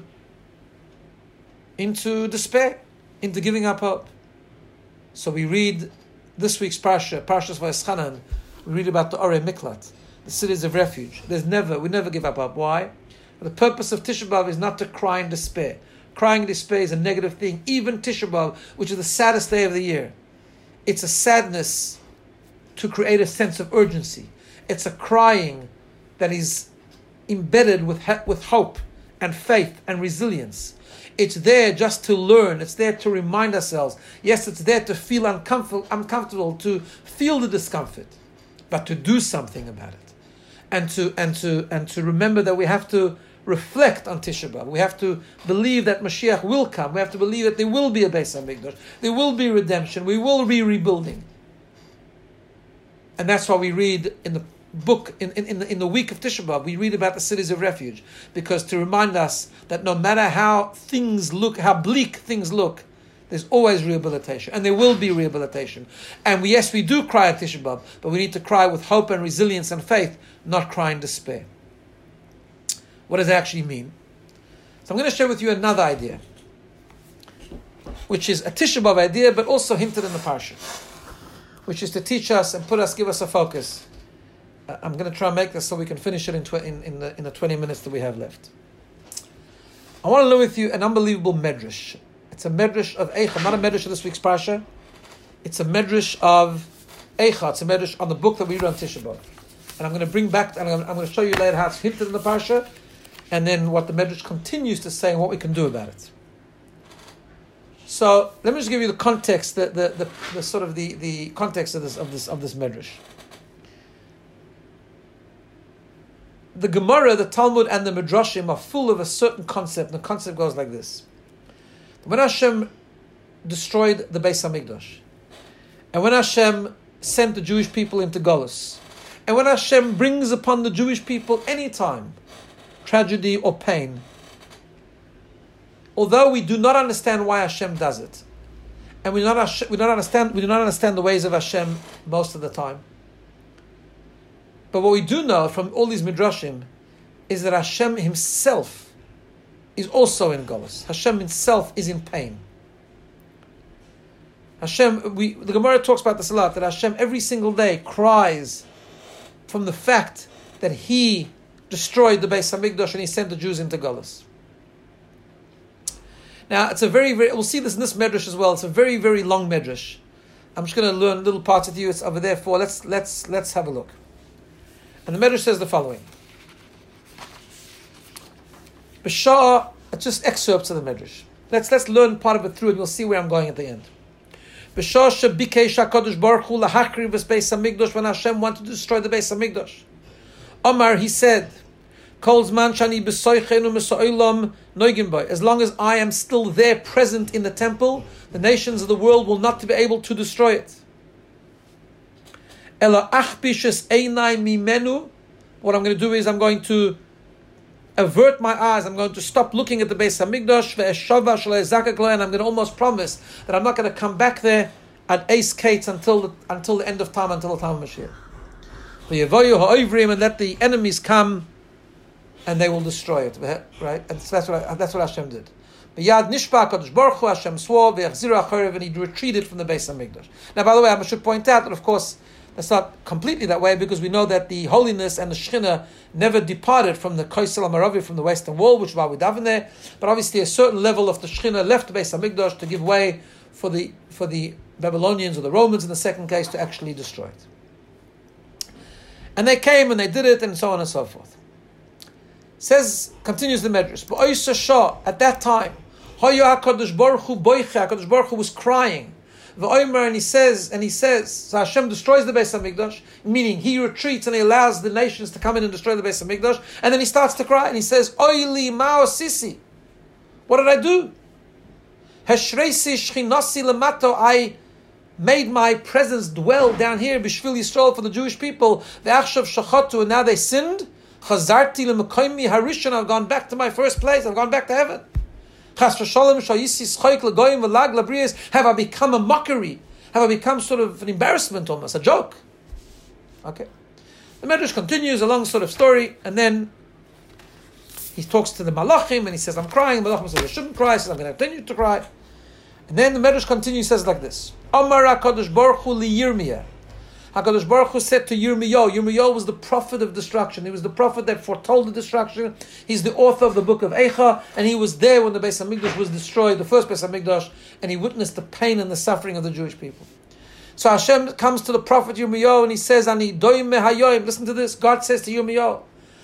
despair, into giving up hope. So we read this week's Parshas Vayeschanan. We read about the Orei Miklat, the cities of refuge. We never give up hope. Why? The purpose of Tisha B'Av is not to cry in despair. Crying in despair is a negative thing. Even Tisha B'Av, which is the saddest day of the year, it's a sadness to create a sense of urgency. It's a crying that is embedded with hope and faith and resilience. It's there just to learn. It's there to remind ourselves. Yes, it's there to feel uncomfortable, to feel the discomfort, but to do something about it, and to remember that we have to reflect on Tisha B'Av. We have to believe that Mashiach will come. We have to believe that there will be a Beis HaMikdash. There will be redemption. We will be rebuilding. And that's why we read in the book, in the week of Tisha B'Av, we read about the cities of refuge, because to remind us that no matter how things look, how bleak things look, there's always rehabilitation, and there will be rehabilitation. And we do cry at Tisha B'Av, but we need to cry with hope and resilience and faith, not cry in despair. What does that actually mean? So I'm going to share with you another idea, which is a Tisha B'Av idea, but also hinted in the Parsha, which is to teach us and give us a focus. I'm going to try and make this so we can finish it in the 20 minutes that we have left. I want to learn with you an unbelievable medrash. It's a medrash of Eicha, not a medrash of this week's Parsha. It's a medrash of Eicha. It's a medrash on the book that we read on Tisha B'Av. And I'm going to bring back, and I'm going to show you later how it's hinted in the Parsha, and then what the medrash continues to say and what we can do about it. So let me just give you the context, the sort of the context of this medrash. The Gemara, the Talmud, and the Midrashim are full of a certain concept, and the concept goes like this: when Hashem destroyed the Beis HaMikdash, and when Hashem sent the Jewish people into Golus, and when Hashem brings upon the Jewish people any time tragedy or pain, although we do not understand why Hashem does it, and we do not understand the ways of Hashem most of the time, but what we do know from all these midrashim is that Hashem Himself is also in Golus. Hashem Himself is in pain. The Gemara talks about this a lot, that Hashem every single day cries from the fact that He destroyed the Beis HaMikdash and He sent the Jews into Golus. Now, it's a we'll see this in this medrash as well. It's a very, very long medrash. I'm just going to learn little parts with you. It's over there for. Let's have a look. And the medrash says the following. B'shah, just excerpts of the medrash. Let's learn part of it through, and you'll see where I'm going at the end. B'shah shebikesh HaKadosh Baruch Hu lahakriv Beis HaMikdash, when Hashem wanted to destroy the Beis HaMikdash. Omar, He said, Kol zman shani b'soichenu m'so'ilam noigim bo. As long as I am still there, present in the temple, the nations of the world will not be able to destroy it. Ela achbishes einai mimenu. What I'm going to do is I'm going to avert my eyes. I'm going to stop looking at the Beis HaMikdash ve'eshava shalei zakak lo, and I'm going to almost promise that I'm not going to come back there at Eis Kates until the end of time, until the time of Mashiach. V'yevoyu ha'oivrim, and let the enemies come, and they will destroy it. Right? And that's what Hashem did. B'yad nishpa Kadosh Baruch Hu, Hashem swore v'yachziru acharev, and He retreated from the Beis HaMikdash. Now, by the way, I should point out that, of course, that's not completely that way, because we know that the holiness and the Shekhinah never departed from the Kaisel HaMaravi, from the Western Wall, which is why we daven there. But obviously, a certain level of the Shekhinah left the Beis HaMikdash to give way for the Babylonians or the Romans, in the second case, to actually destroy it. And they came and they did it, and so on and so forth. Continues the Medrash. At that time, HaKadosh Baruch Hu was crying. And he says, so Hashem destroys the Beis HaMikdash, meaning He retreats and He allows the nations to come in and destroy the Beis HaMikdash, and then He starts to cry and He says, Oili ma'o sisi. What did I do? Heshreisi shchinasi lemato, I made my presence dwell down here, b'shvil Yisrael, for the Jewish people, ve'achshav shachatu, and now they sinned, Chazarti l'mekoimi harishon, I've gone back to my first place, I've gone back to heaven. Chas v'sholem shayisi schoik l'goyim v'lag l'briyas, have I become a mockery? Have I become sort of an embarrassment almost, a joke? Okay. The Medrash continues, a long sort of story, and then he talks to the Malachim, and he says, I'm crying. The Malachim says, I shouldn't cry. He says, I'm going to continue to cry. And then the Medrash continues, says like this. Omar HaKadosh Baruch Hu li Yirmiyah. HaKadosh Baruch Hu said to Yirmiyahu. Yirmiyahu was the prophet of destruction. He was the prophet that foretold the destruction. He's the author of the book of Eicha, and he was there when the Beis HaMikdash was destroyed, the first Beis HaMikdash, and he witnessed the pain and the suffering of the Jewish people. So Hashem comes to the prophet Yirmiyahu and he says, Ani doim mehayoim. Listen to this. God says to Yirmiyahu,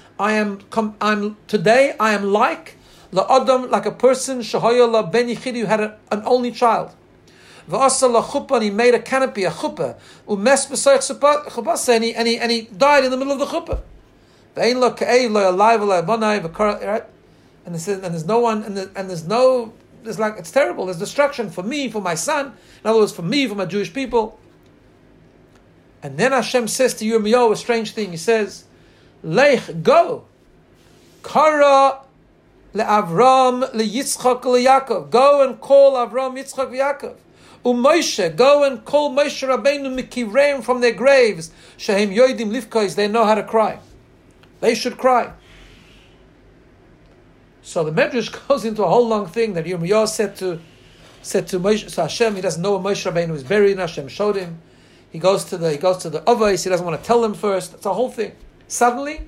today I am like la'adam, like a person shahaya la ben yichidi, who had an only child. V'asa la chuppah, and he made a canopy, a chuppah. Umes b'soich chuppah, and he died in the middle of the chuppah. Ve'ein lo ka'ei lo yalai v'lo yabonai v'kar, right? And there's no one, and there's like, it's terrible. There's destruction for me, for my son. In other words, for me, for my Jewish people. And then Hashem says to Yirmiyahu a strange thing. He says, Lech, go. Kara le'Avram le'Yitzchak le'Yakov. Go and call Avram, Yitzchak, Yaakov. U'Moshe, go and call Moshe Rabbeinu mikireim, from their graves. Shehem yoidim livkos, they know how to cry. They should cry. So the Medrash goes into a whole long thing that Yirmiyahu said to Moshe. So Hashem, he doesn't know where Moshe Rabbeinu is buried. And Hashem showed him. He goes to the Avos. He doesn't want to tell them first. It's a whole thing. Suddenly,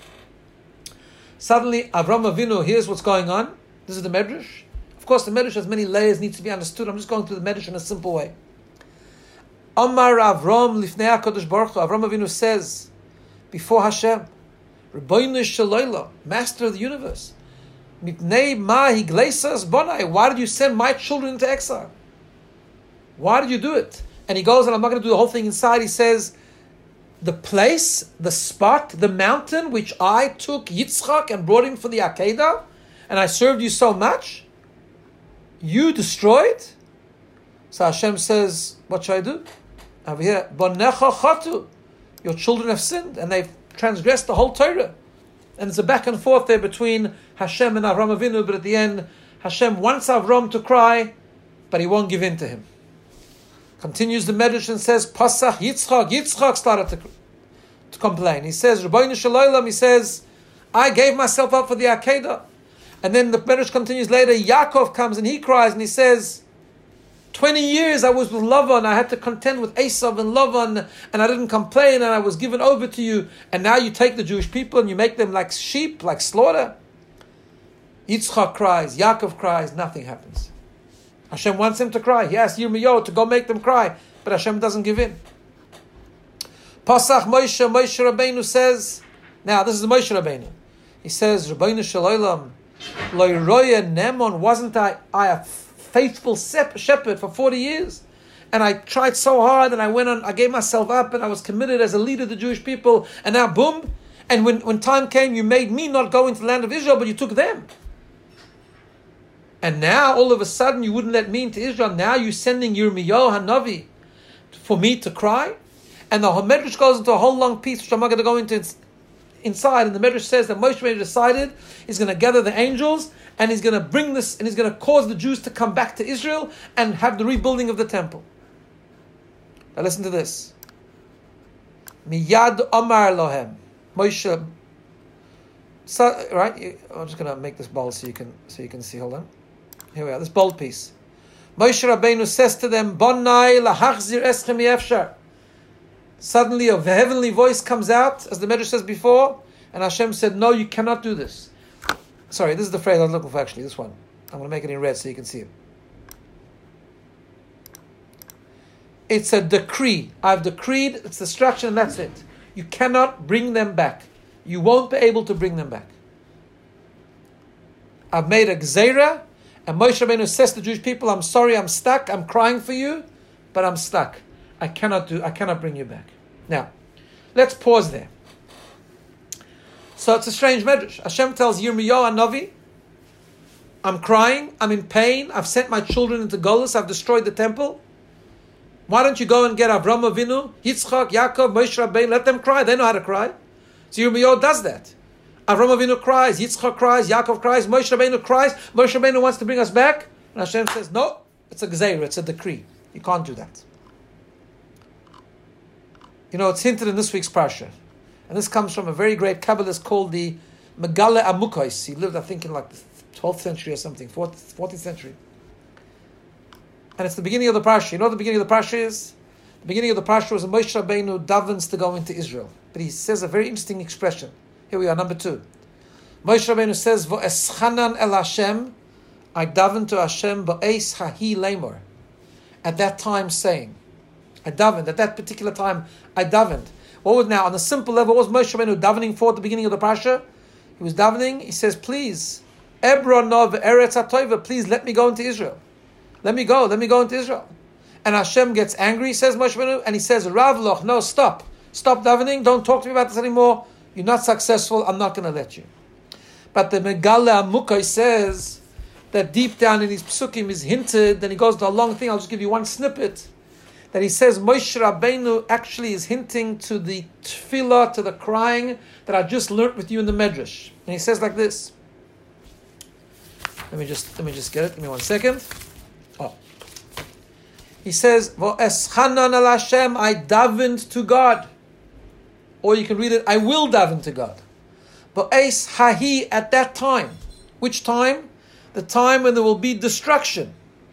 Avram Avinu hears what's going on. This is the Medrash. Of course, the Medrash has many layers, needs to be understood. I'm just going through the Medrash in a simple way. Amar Avram lifnei HaKadosh Baruch Hu. Avram Avinu says before Hashem, Rebbeinu Shalayla, Master of the universe. Mipnei ma higleisas bonai. Why did you send my children into exile? Why did you do it? And he goes, and I'm not going to do the whole thing inside. He says, the place, the spot, the mountain which I took Yitzchak and brought him for the Akedah, and I served you so much, you destroyed? So Hashem says, what should I do? Over here, Bonecha chatu. Your children have sinned, and they've transgressed the whole Torah. And there's a back and forth there between Hashem and Avram Avinu, but at the end, Hashem wants Avram to cry, but he won't give in to him. Continues the Medrash and says, Pasach Yitzchak started to complain. He says, Rebbeinu Shalaylam, he says, I gave myself up for the Akedah. And then the Medrash continues later, Yaakov comes and he cries and he says, 20 years I was with Lavan, I had to contend with Esav and Lavan, and I didn't complain, and I was given over to you, and now you take the Jewish people and you make them like sheep, like slaughter. Yitzchak cries, Yaakov cries, nothing happens. Hashem wants him to cry. He asks Yirmiyahu to go make them cry, but Hashem doesn't give in. Pasach Moshe Rabbeinu says, now this is the Moshe Rabbeinu. He says, Rebbeinu Shalaylam, Lo Roya Nemon, wasn't I a faithful shepherd for 40 years? And I tried so hard, and I gave myself up, and I was committed as a leader of the Jewish people, and now boom, and when time came, you made me not go into the land of Israel, but you took them. And now, all of a sudden, you wouldn't let me into Israel. Now you're sending Yirmiyahu Hanavi for me to cry? And the Medrash goes into a whole long piece, which I'm not going to go into inside. And the Medrash says that Moshe Rabbeinu decided he's going to gather the angels, and he's going to bring this, and he's going to cause the Jews to come back to Israel and have the rebuilding of the temple. Now listen to this. Miyad Omar Lohem. Moshe. So, right? I'm just going to make this bold so you can see. Hold on. Here we are, this bold piece. Moshe Rabbeinu says to them, Bonai lahachzir eschem yefshar. Suddenly a heavenly voice comes out, as the Medrash says before, and Hashem said, no, you cannot do this. Sorry, this is the phrase I was looking for actually, this one. I'm going to make it in red so you can see it. It's a decree. I've decreed its destruction, and that's it. You cannot bring them back. You won't be able to bring them back. I've made a gzeira, and Moshe Rabbeinu says to the Jewish people, I'm sorry, I'm stuck, I'm crying for you, but I'm stuck. I cannot bring you back. Now, let's pause there. So it's a strange medrash. Hashem tells Yirmiyahu Hanavi, I'm crying, I'm in pain, I've sent my children into Golus, I've destroyed the temple. Why don't you go and get Avram Avinu, Yitzchak, Yaakov, Moshe Rabbeinu, let them cry, they know how to cry. So Yirmiyahu does that. Avram Avinu cries, Yitzchak cries, Yaakov cries, Moshe Rabbeinu cries. Moshe Rabbeinu wants to bring us back. And Hashem says, no, it's a gzeira, it's a decree. You can't do that. You know, it's hinted in this week's parsha. And this comes from a very great Kabbalist called the Megale Amukos. He lived, I think, in like the 12th century or something, 14th century. And it's the beginning of the parsha. You know what the beginning of the parsha is? The beginning of the parsha was a Moshe Rabbeinu davens to go into Israel. But he says a very interesting expression. Here we are, number 2. Moshe Rabbeinu says, V'eschanan el Hashem, I daven to Hashem ba'eis hahi lemor. At that time saying, I davened. At that particular time, I davened. What was now, on a simple level, what was Moshe Rabbeinu davening for at the beginning of the parsha? He was davening, he says, please, Ebronov Eretz HaToiva, please let me go into Israel. Let me go into Israel. And Hashem gets angry, says Moshe Rabbeinu, and he says, Rav Loch, no, stop davening, don't talk to me about this anymore, you're not successful, I'm not going to let you. But the Megale Amukos says that deep down in these psukim is hinted, then he goes to a long thing, I'll just give you one snippet, that he says Moshe Rabbeinu actually is hinting to the tefillah, to the crying that I just learnt with you in the Medrash. And he says like this. Let me just get it, give me 1 second. He says, V'eschanan el Hashem, I davened to God. Or you can read it, I will daven to God. Ba'eis hahi, at that time. Which time? The time when there will be destruction.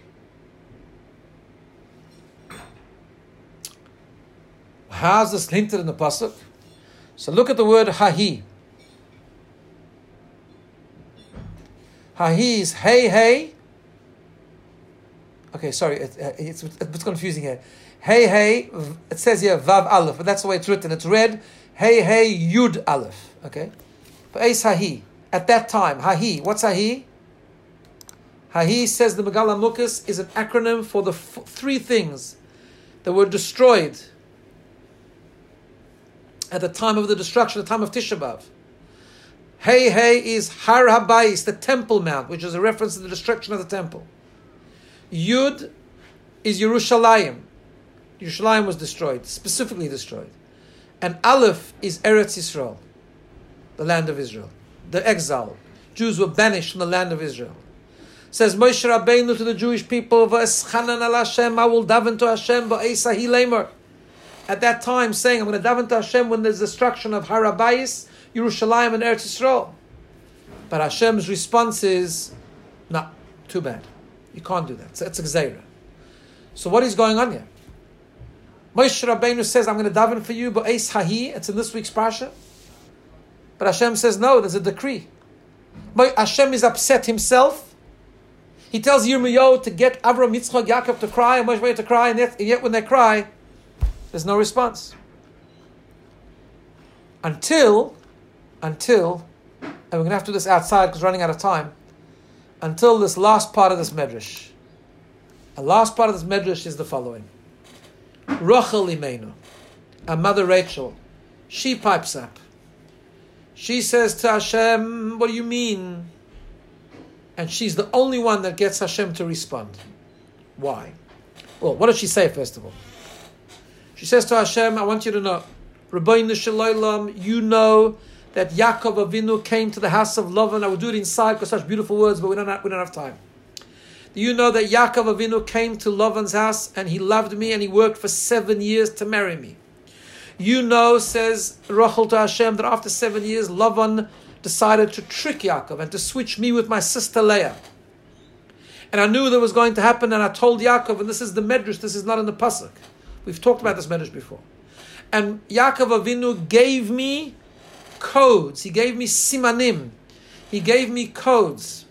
How's this hinted in the pasuk? So look at the word hahi. Hahi is hey. Okay, sorry, it's confusing here. Hey, it says here vav aleph, but that's the way it's written. It's read hey yud aleph. Okay, Ba'eis hahi, at that time. Hahi, what's hahi? Hahi, says the Megale Amukos, is an acronym for the 3 things that were destroyed at the time of the destruction, the time of Tisha B'Av. Hey is Har HaBayis, the Temple Mount, which is a reference to the destruction of the temple. Yud is Yerushalayim. Yerushalayim was destroyed, specifically destroyed. And Aleph is Eretz Yisrael, the land of Israel, the exile. Jews were banished from the land of Israel. Says Moshe Rabbeinu to the Jewish people, V'eschanan el Hashem, I will daven to Hashem, ba'eis hahi lemor. At that time, saying, I'm going to daven to Hashem when there's destruction of Har HaBayis, Yerushalayim, and Eretz Yisrael. But Hashem's response is, no, too bad. You can't do that. It's a gzeira. So what is going on here? Moshe Rabbeinu says, I'm going to daven for you, ba'eis hahi. It's in this week's parsha. But Hashem says, no, there's a decree. Hashem is upset himself. He tells Yirmiyahu to get Avram, Yitzchak, Yaakov to cry, and Moshe Rabbeinu to cry, and yet when they cry, there's no response. Until, and we're going to have to do this outside because we're running out of time, until this last part of this medrash. The last part of this medrash is the following. Rachel Imeinu, our mother Rachel, she pipes up. She says to Hashem, what do you mean? And she's the only one that gets Hashem to respond. Why? Well, what does she say first of all? She says to Hashem, I want you to know, Rabbeinu Shalom, you know that Yaakov Avinu came to the house of Lavan. I will do it inside because such beautiful words, but we don't have time. Do you know that Yaakov Avinu came to Lavan's house and he loved me and he worked for 7 years to marry me? You know, says Rachel to Hashem, that after 7 years, Lavan decided to trick Yaakov and to switch me with my sister Leah. And I knew that was going to happen, and I told Yaakov, and this is the medrash, this is not in the pasuk. We've talked about this medrash before. And Yaakov Avinu gave me codes. He gave me simanim. He gave me codes.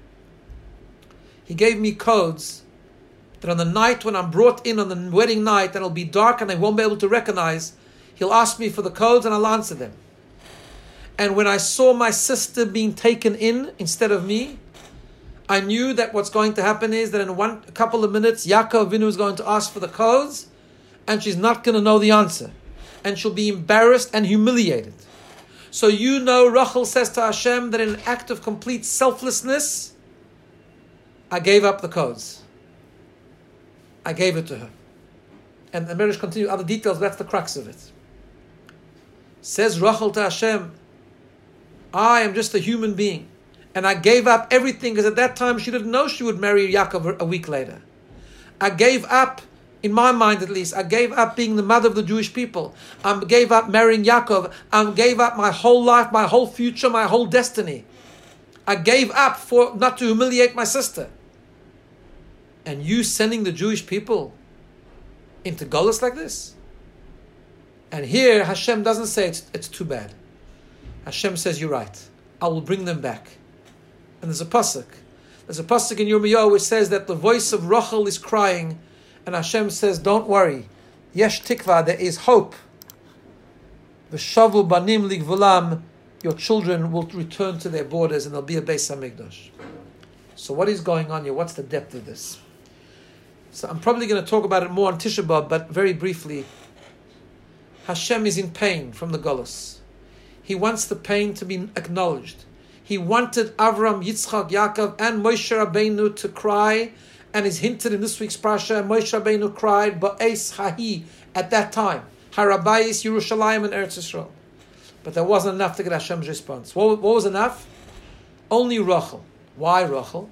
He gave me codes that on the night when I'm brought in on the wedding night, and it'll be dark and I won't be able to recognize, he'll ask me for the codes and I'll answer them. And when I saw my sister being taken in instead of me, I knew that what's going to happen is that in a couple of minutes, Yaakov Avinu is going to ask for the codes, and she's not going to know the answer. And she'll be embarrassed and humiliated. So you know, Rachel says to Hashem that in an act of complete selflessness, I gave up the codes. I gave it to her. And the marriage continues, other details, but that's the crux of it. Says Rachel to Hashem, I am just a human being. And I gave up everything, because at that time she didn't know she would marry Yaakov a week later. I gave up, in my mind at least, I gave up being the mother of the Jewish people. I gave up marrying Yaakov. I gave up my whole life, my whole future, my whole destiny. I gave up for not to humiliate my sister. And you sending the Jewish people into Golus like this? And here Hashem doesn't say it's too bad. Hashem says, you're right. I will bring them back. And there's a pasuk. There's a pasuk in Yirmiyahu which says that the voice of Rachel is crying, and Hashem says, don't worry. Yesh tikva, there is hope. V'shavu banim ligvulam, your children will return to their borders and there'll be a Beis HaMikdash. So what is going on here? What's the depth of this? So I'm probably going to talk about it more on Tisha B'Av, but very briefly, Hashem is in pain from the Golus. He wants the pain to be acknowledged. He wanted Avram, Yitzchak, Yaakov, and Moshe Rabbeinu to cry, and is hinted in this week's Parasha. Moshe Rabbeinu cried, Ba'es Hahi, at that time. Harabayis, Yerushalayim, and Eretz Yisrael. But that wasn't enough to get Hashem's response. What was enough? Only Rachel. Why Rachel?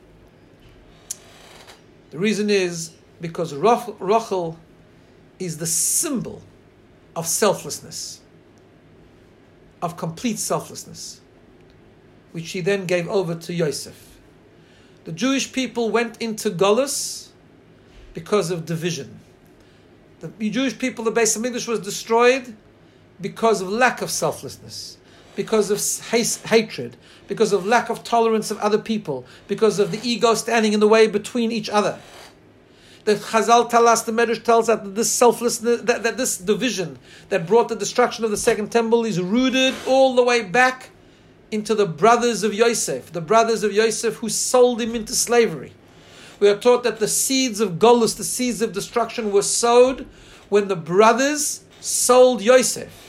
The reason is because Rachel is the symbol of selflessness, of complete selflessness, which he then gave over to Yosef. The Jewish people went into Golus because of division. The Jewish people, the Beis HaMikdash was destroyed because of lack of selflessness, because of hatred, because of lack of tolerance of other people, because of the ego standing in the way between each other. The Chazal tell us, the Medrash tells us that this selflessness, that this division that brought the destruction of the second temple is rooted all the way back into the brothers of Yosef, who sold him into slavery. We are taught that the seeds of Golus, the seeds of destruction, were sowed when the brothers sold Yosef.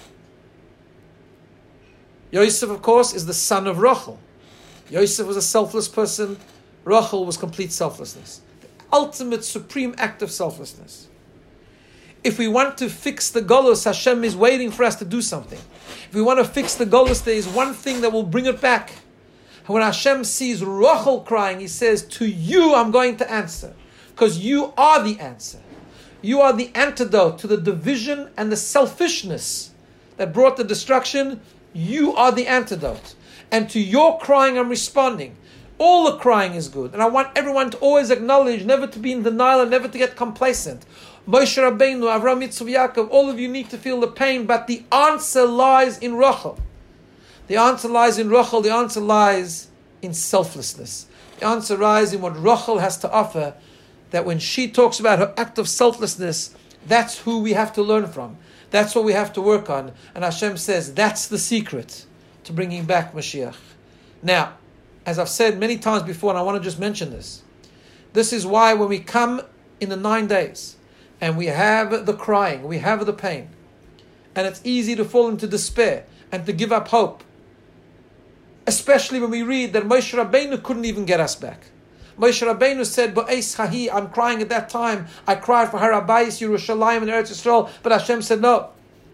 Yosef, of course, is the son of Rachel. Yosef was a selfless person. Rachel was complete selflessness. The ultimate supreme act of selflessness. If we want to fix the Golus, Hashem is waiting for us to do something. If we want to fix the Golus, there is one thing that will bring it back. When Hashem sees Rachel crying, He says, to you I'm going to answer. Because you are the answer. You are the antidote to the division and the selfishness that brought the destruction. You are the antidote. And to your crying I'm responding. All the crying is good. And I want everyone to always acknowledge, never to be in denial and never to get complacent. Moshe Rabbeinu, Avram, Yitzchak, Yaakov, all of you need to feel the pain, but the answer lies in Rachel. The answer lies in Rachel. The answer lies in selflessness. The answer lies in what Rachel has to offer, that when she talks about her act of selflessness, that's who we have to learn from. That's what we have to work on. And Hashem says that's the secret to bringing back Mashiach. Now, as I've said many times before, and I want to just mention this, this is why when we come in the 9 days, and we have the crying, we have the pain, and it's easy to fall into despair and to give up hope. Especially when we read that Moshe Rabbeinu couldn't even get us back. Moshe Rabbeinu said, Ba'es Hahi, I'm crying at that time. I cried for Harabayis, Yerushalayim, and Eretz Yisrael. But Hashem said, no.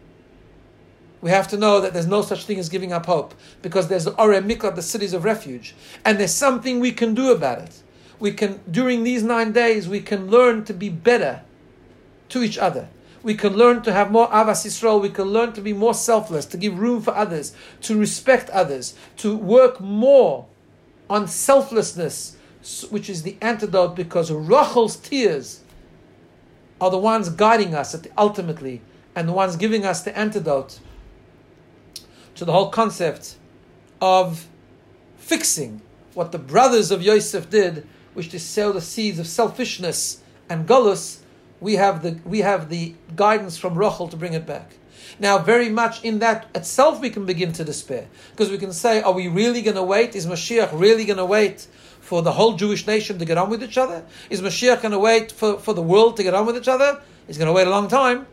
We have to know that there's no such thing as giving up hope, because there's the Orei Miklat, the cities of refuge. And there's something we can do about it. We can, during these 9 days, we can learn to be better to each other. We can learn to have more Avas Yisrael. We can learn to be more selfless, to give room for others, to respect others, to work more on selflessness, which is the antidote, because Rachel's tears are the ones guiding us ultimately, and the ones giving us the antidote to the whole concept of fixing what the brothers of Yosef did, which is sow the seeds of selfishness and Golus. We have the guidance from Rachel to bring it back. Now, very much in that itself, we can begin to despair, because we can say, are we really going to wait? Is Mashiach really going to wait for the whole Jewish nation to get on with each other? Is Mashiach going to wait for the world to get on with each other? He's going to wait a long time.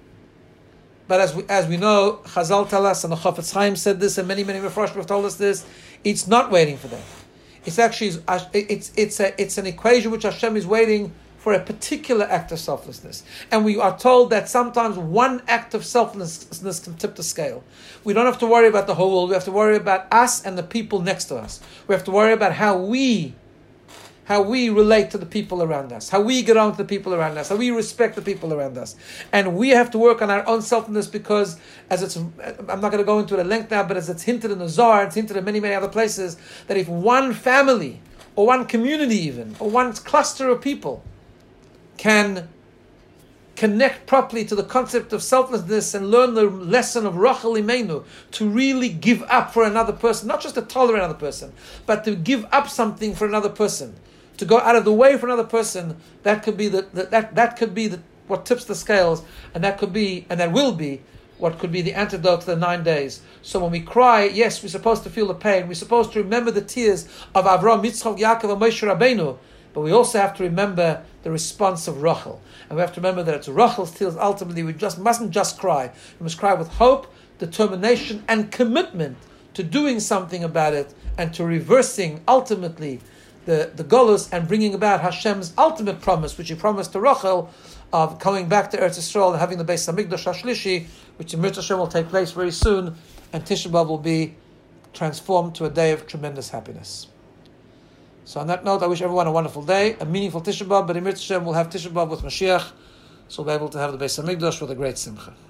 But as we know, Chazal tell us, and the Chafetz Chaim said this, and many Mepharshim have told us this, it's not waiting for them. It's actually it's an equation which Hashem is waiting for a particular act of selflessness. And we are told that sometimes one act of selflessness can tip the scale. We don't have to worry about the whole world. We have to worry about us and the people next to us. We have to worry about how we relate to the people around us, how we get on to the people around us, how we respect the people around us. And we have to work on our own selflessness because, I'm not going to go into it at length now, but as it's hinted in the Zohar, it's hinted in many, many other places, that if one family, or one community even, or one cluster of people can connect properly to the concept of selflessness and learn the lesson of Rachel Imenu, to really give up for another person, not just to tolerate another person, but to give up something for another person, to go out of the way for another person, that could be what tips the scales, and that will be what could be the antidote to the 9 days. So when we cry, yes, we're supposed to feel the pain. We're supposed to remember the tears of Avraham, Yitzchak, Yaakov, and Moshe Rabbeinu. But we also have to remember the response of Rachel. And we have to remember that it's Rachel's tears ultimately. We mustn't just cry. We must cry with hope, determination, and commitment to doing something about it and to reversing ultimately the Golus and bringing about Hashem's ultimate promise, which He promised to Rachel, of coming back to Eretz Yisrael and having the Beis Hamikdash HaShlishi, which in Mirz Hashem will take place very soon, and Tisha B'Av will be transformed to a day of tremendous happiness. So on that note, I wish everyone a wonderful day, a meaningful Tisha B'Av, but in Mirz Hashem we'll have Tisha B'Av with Mashiach, so we'll be able to have the Beis Hamikdash with a great simcha.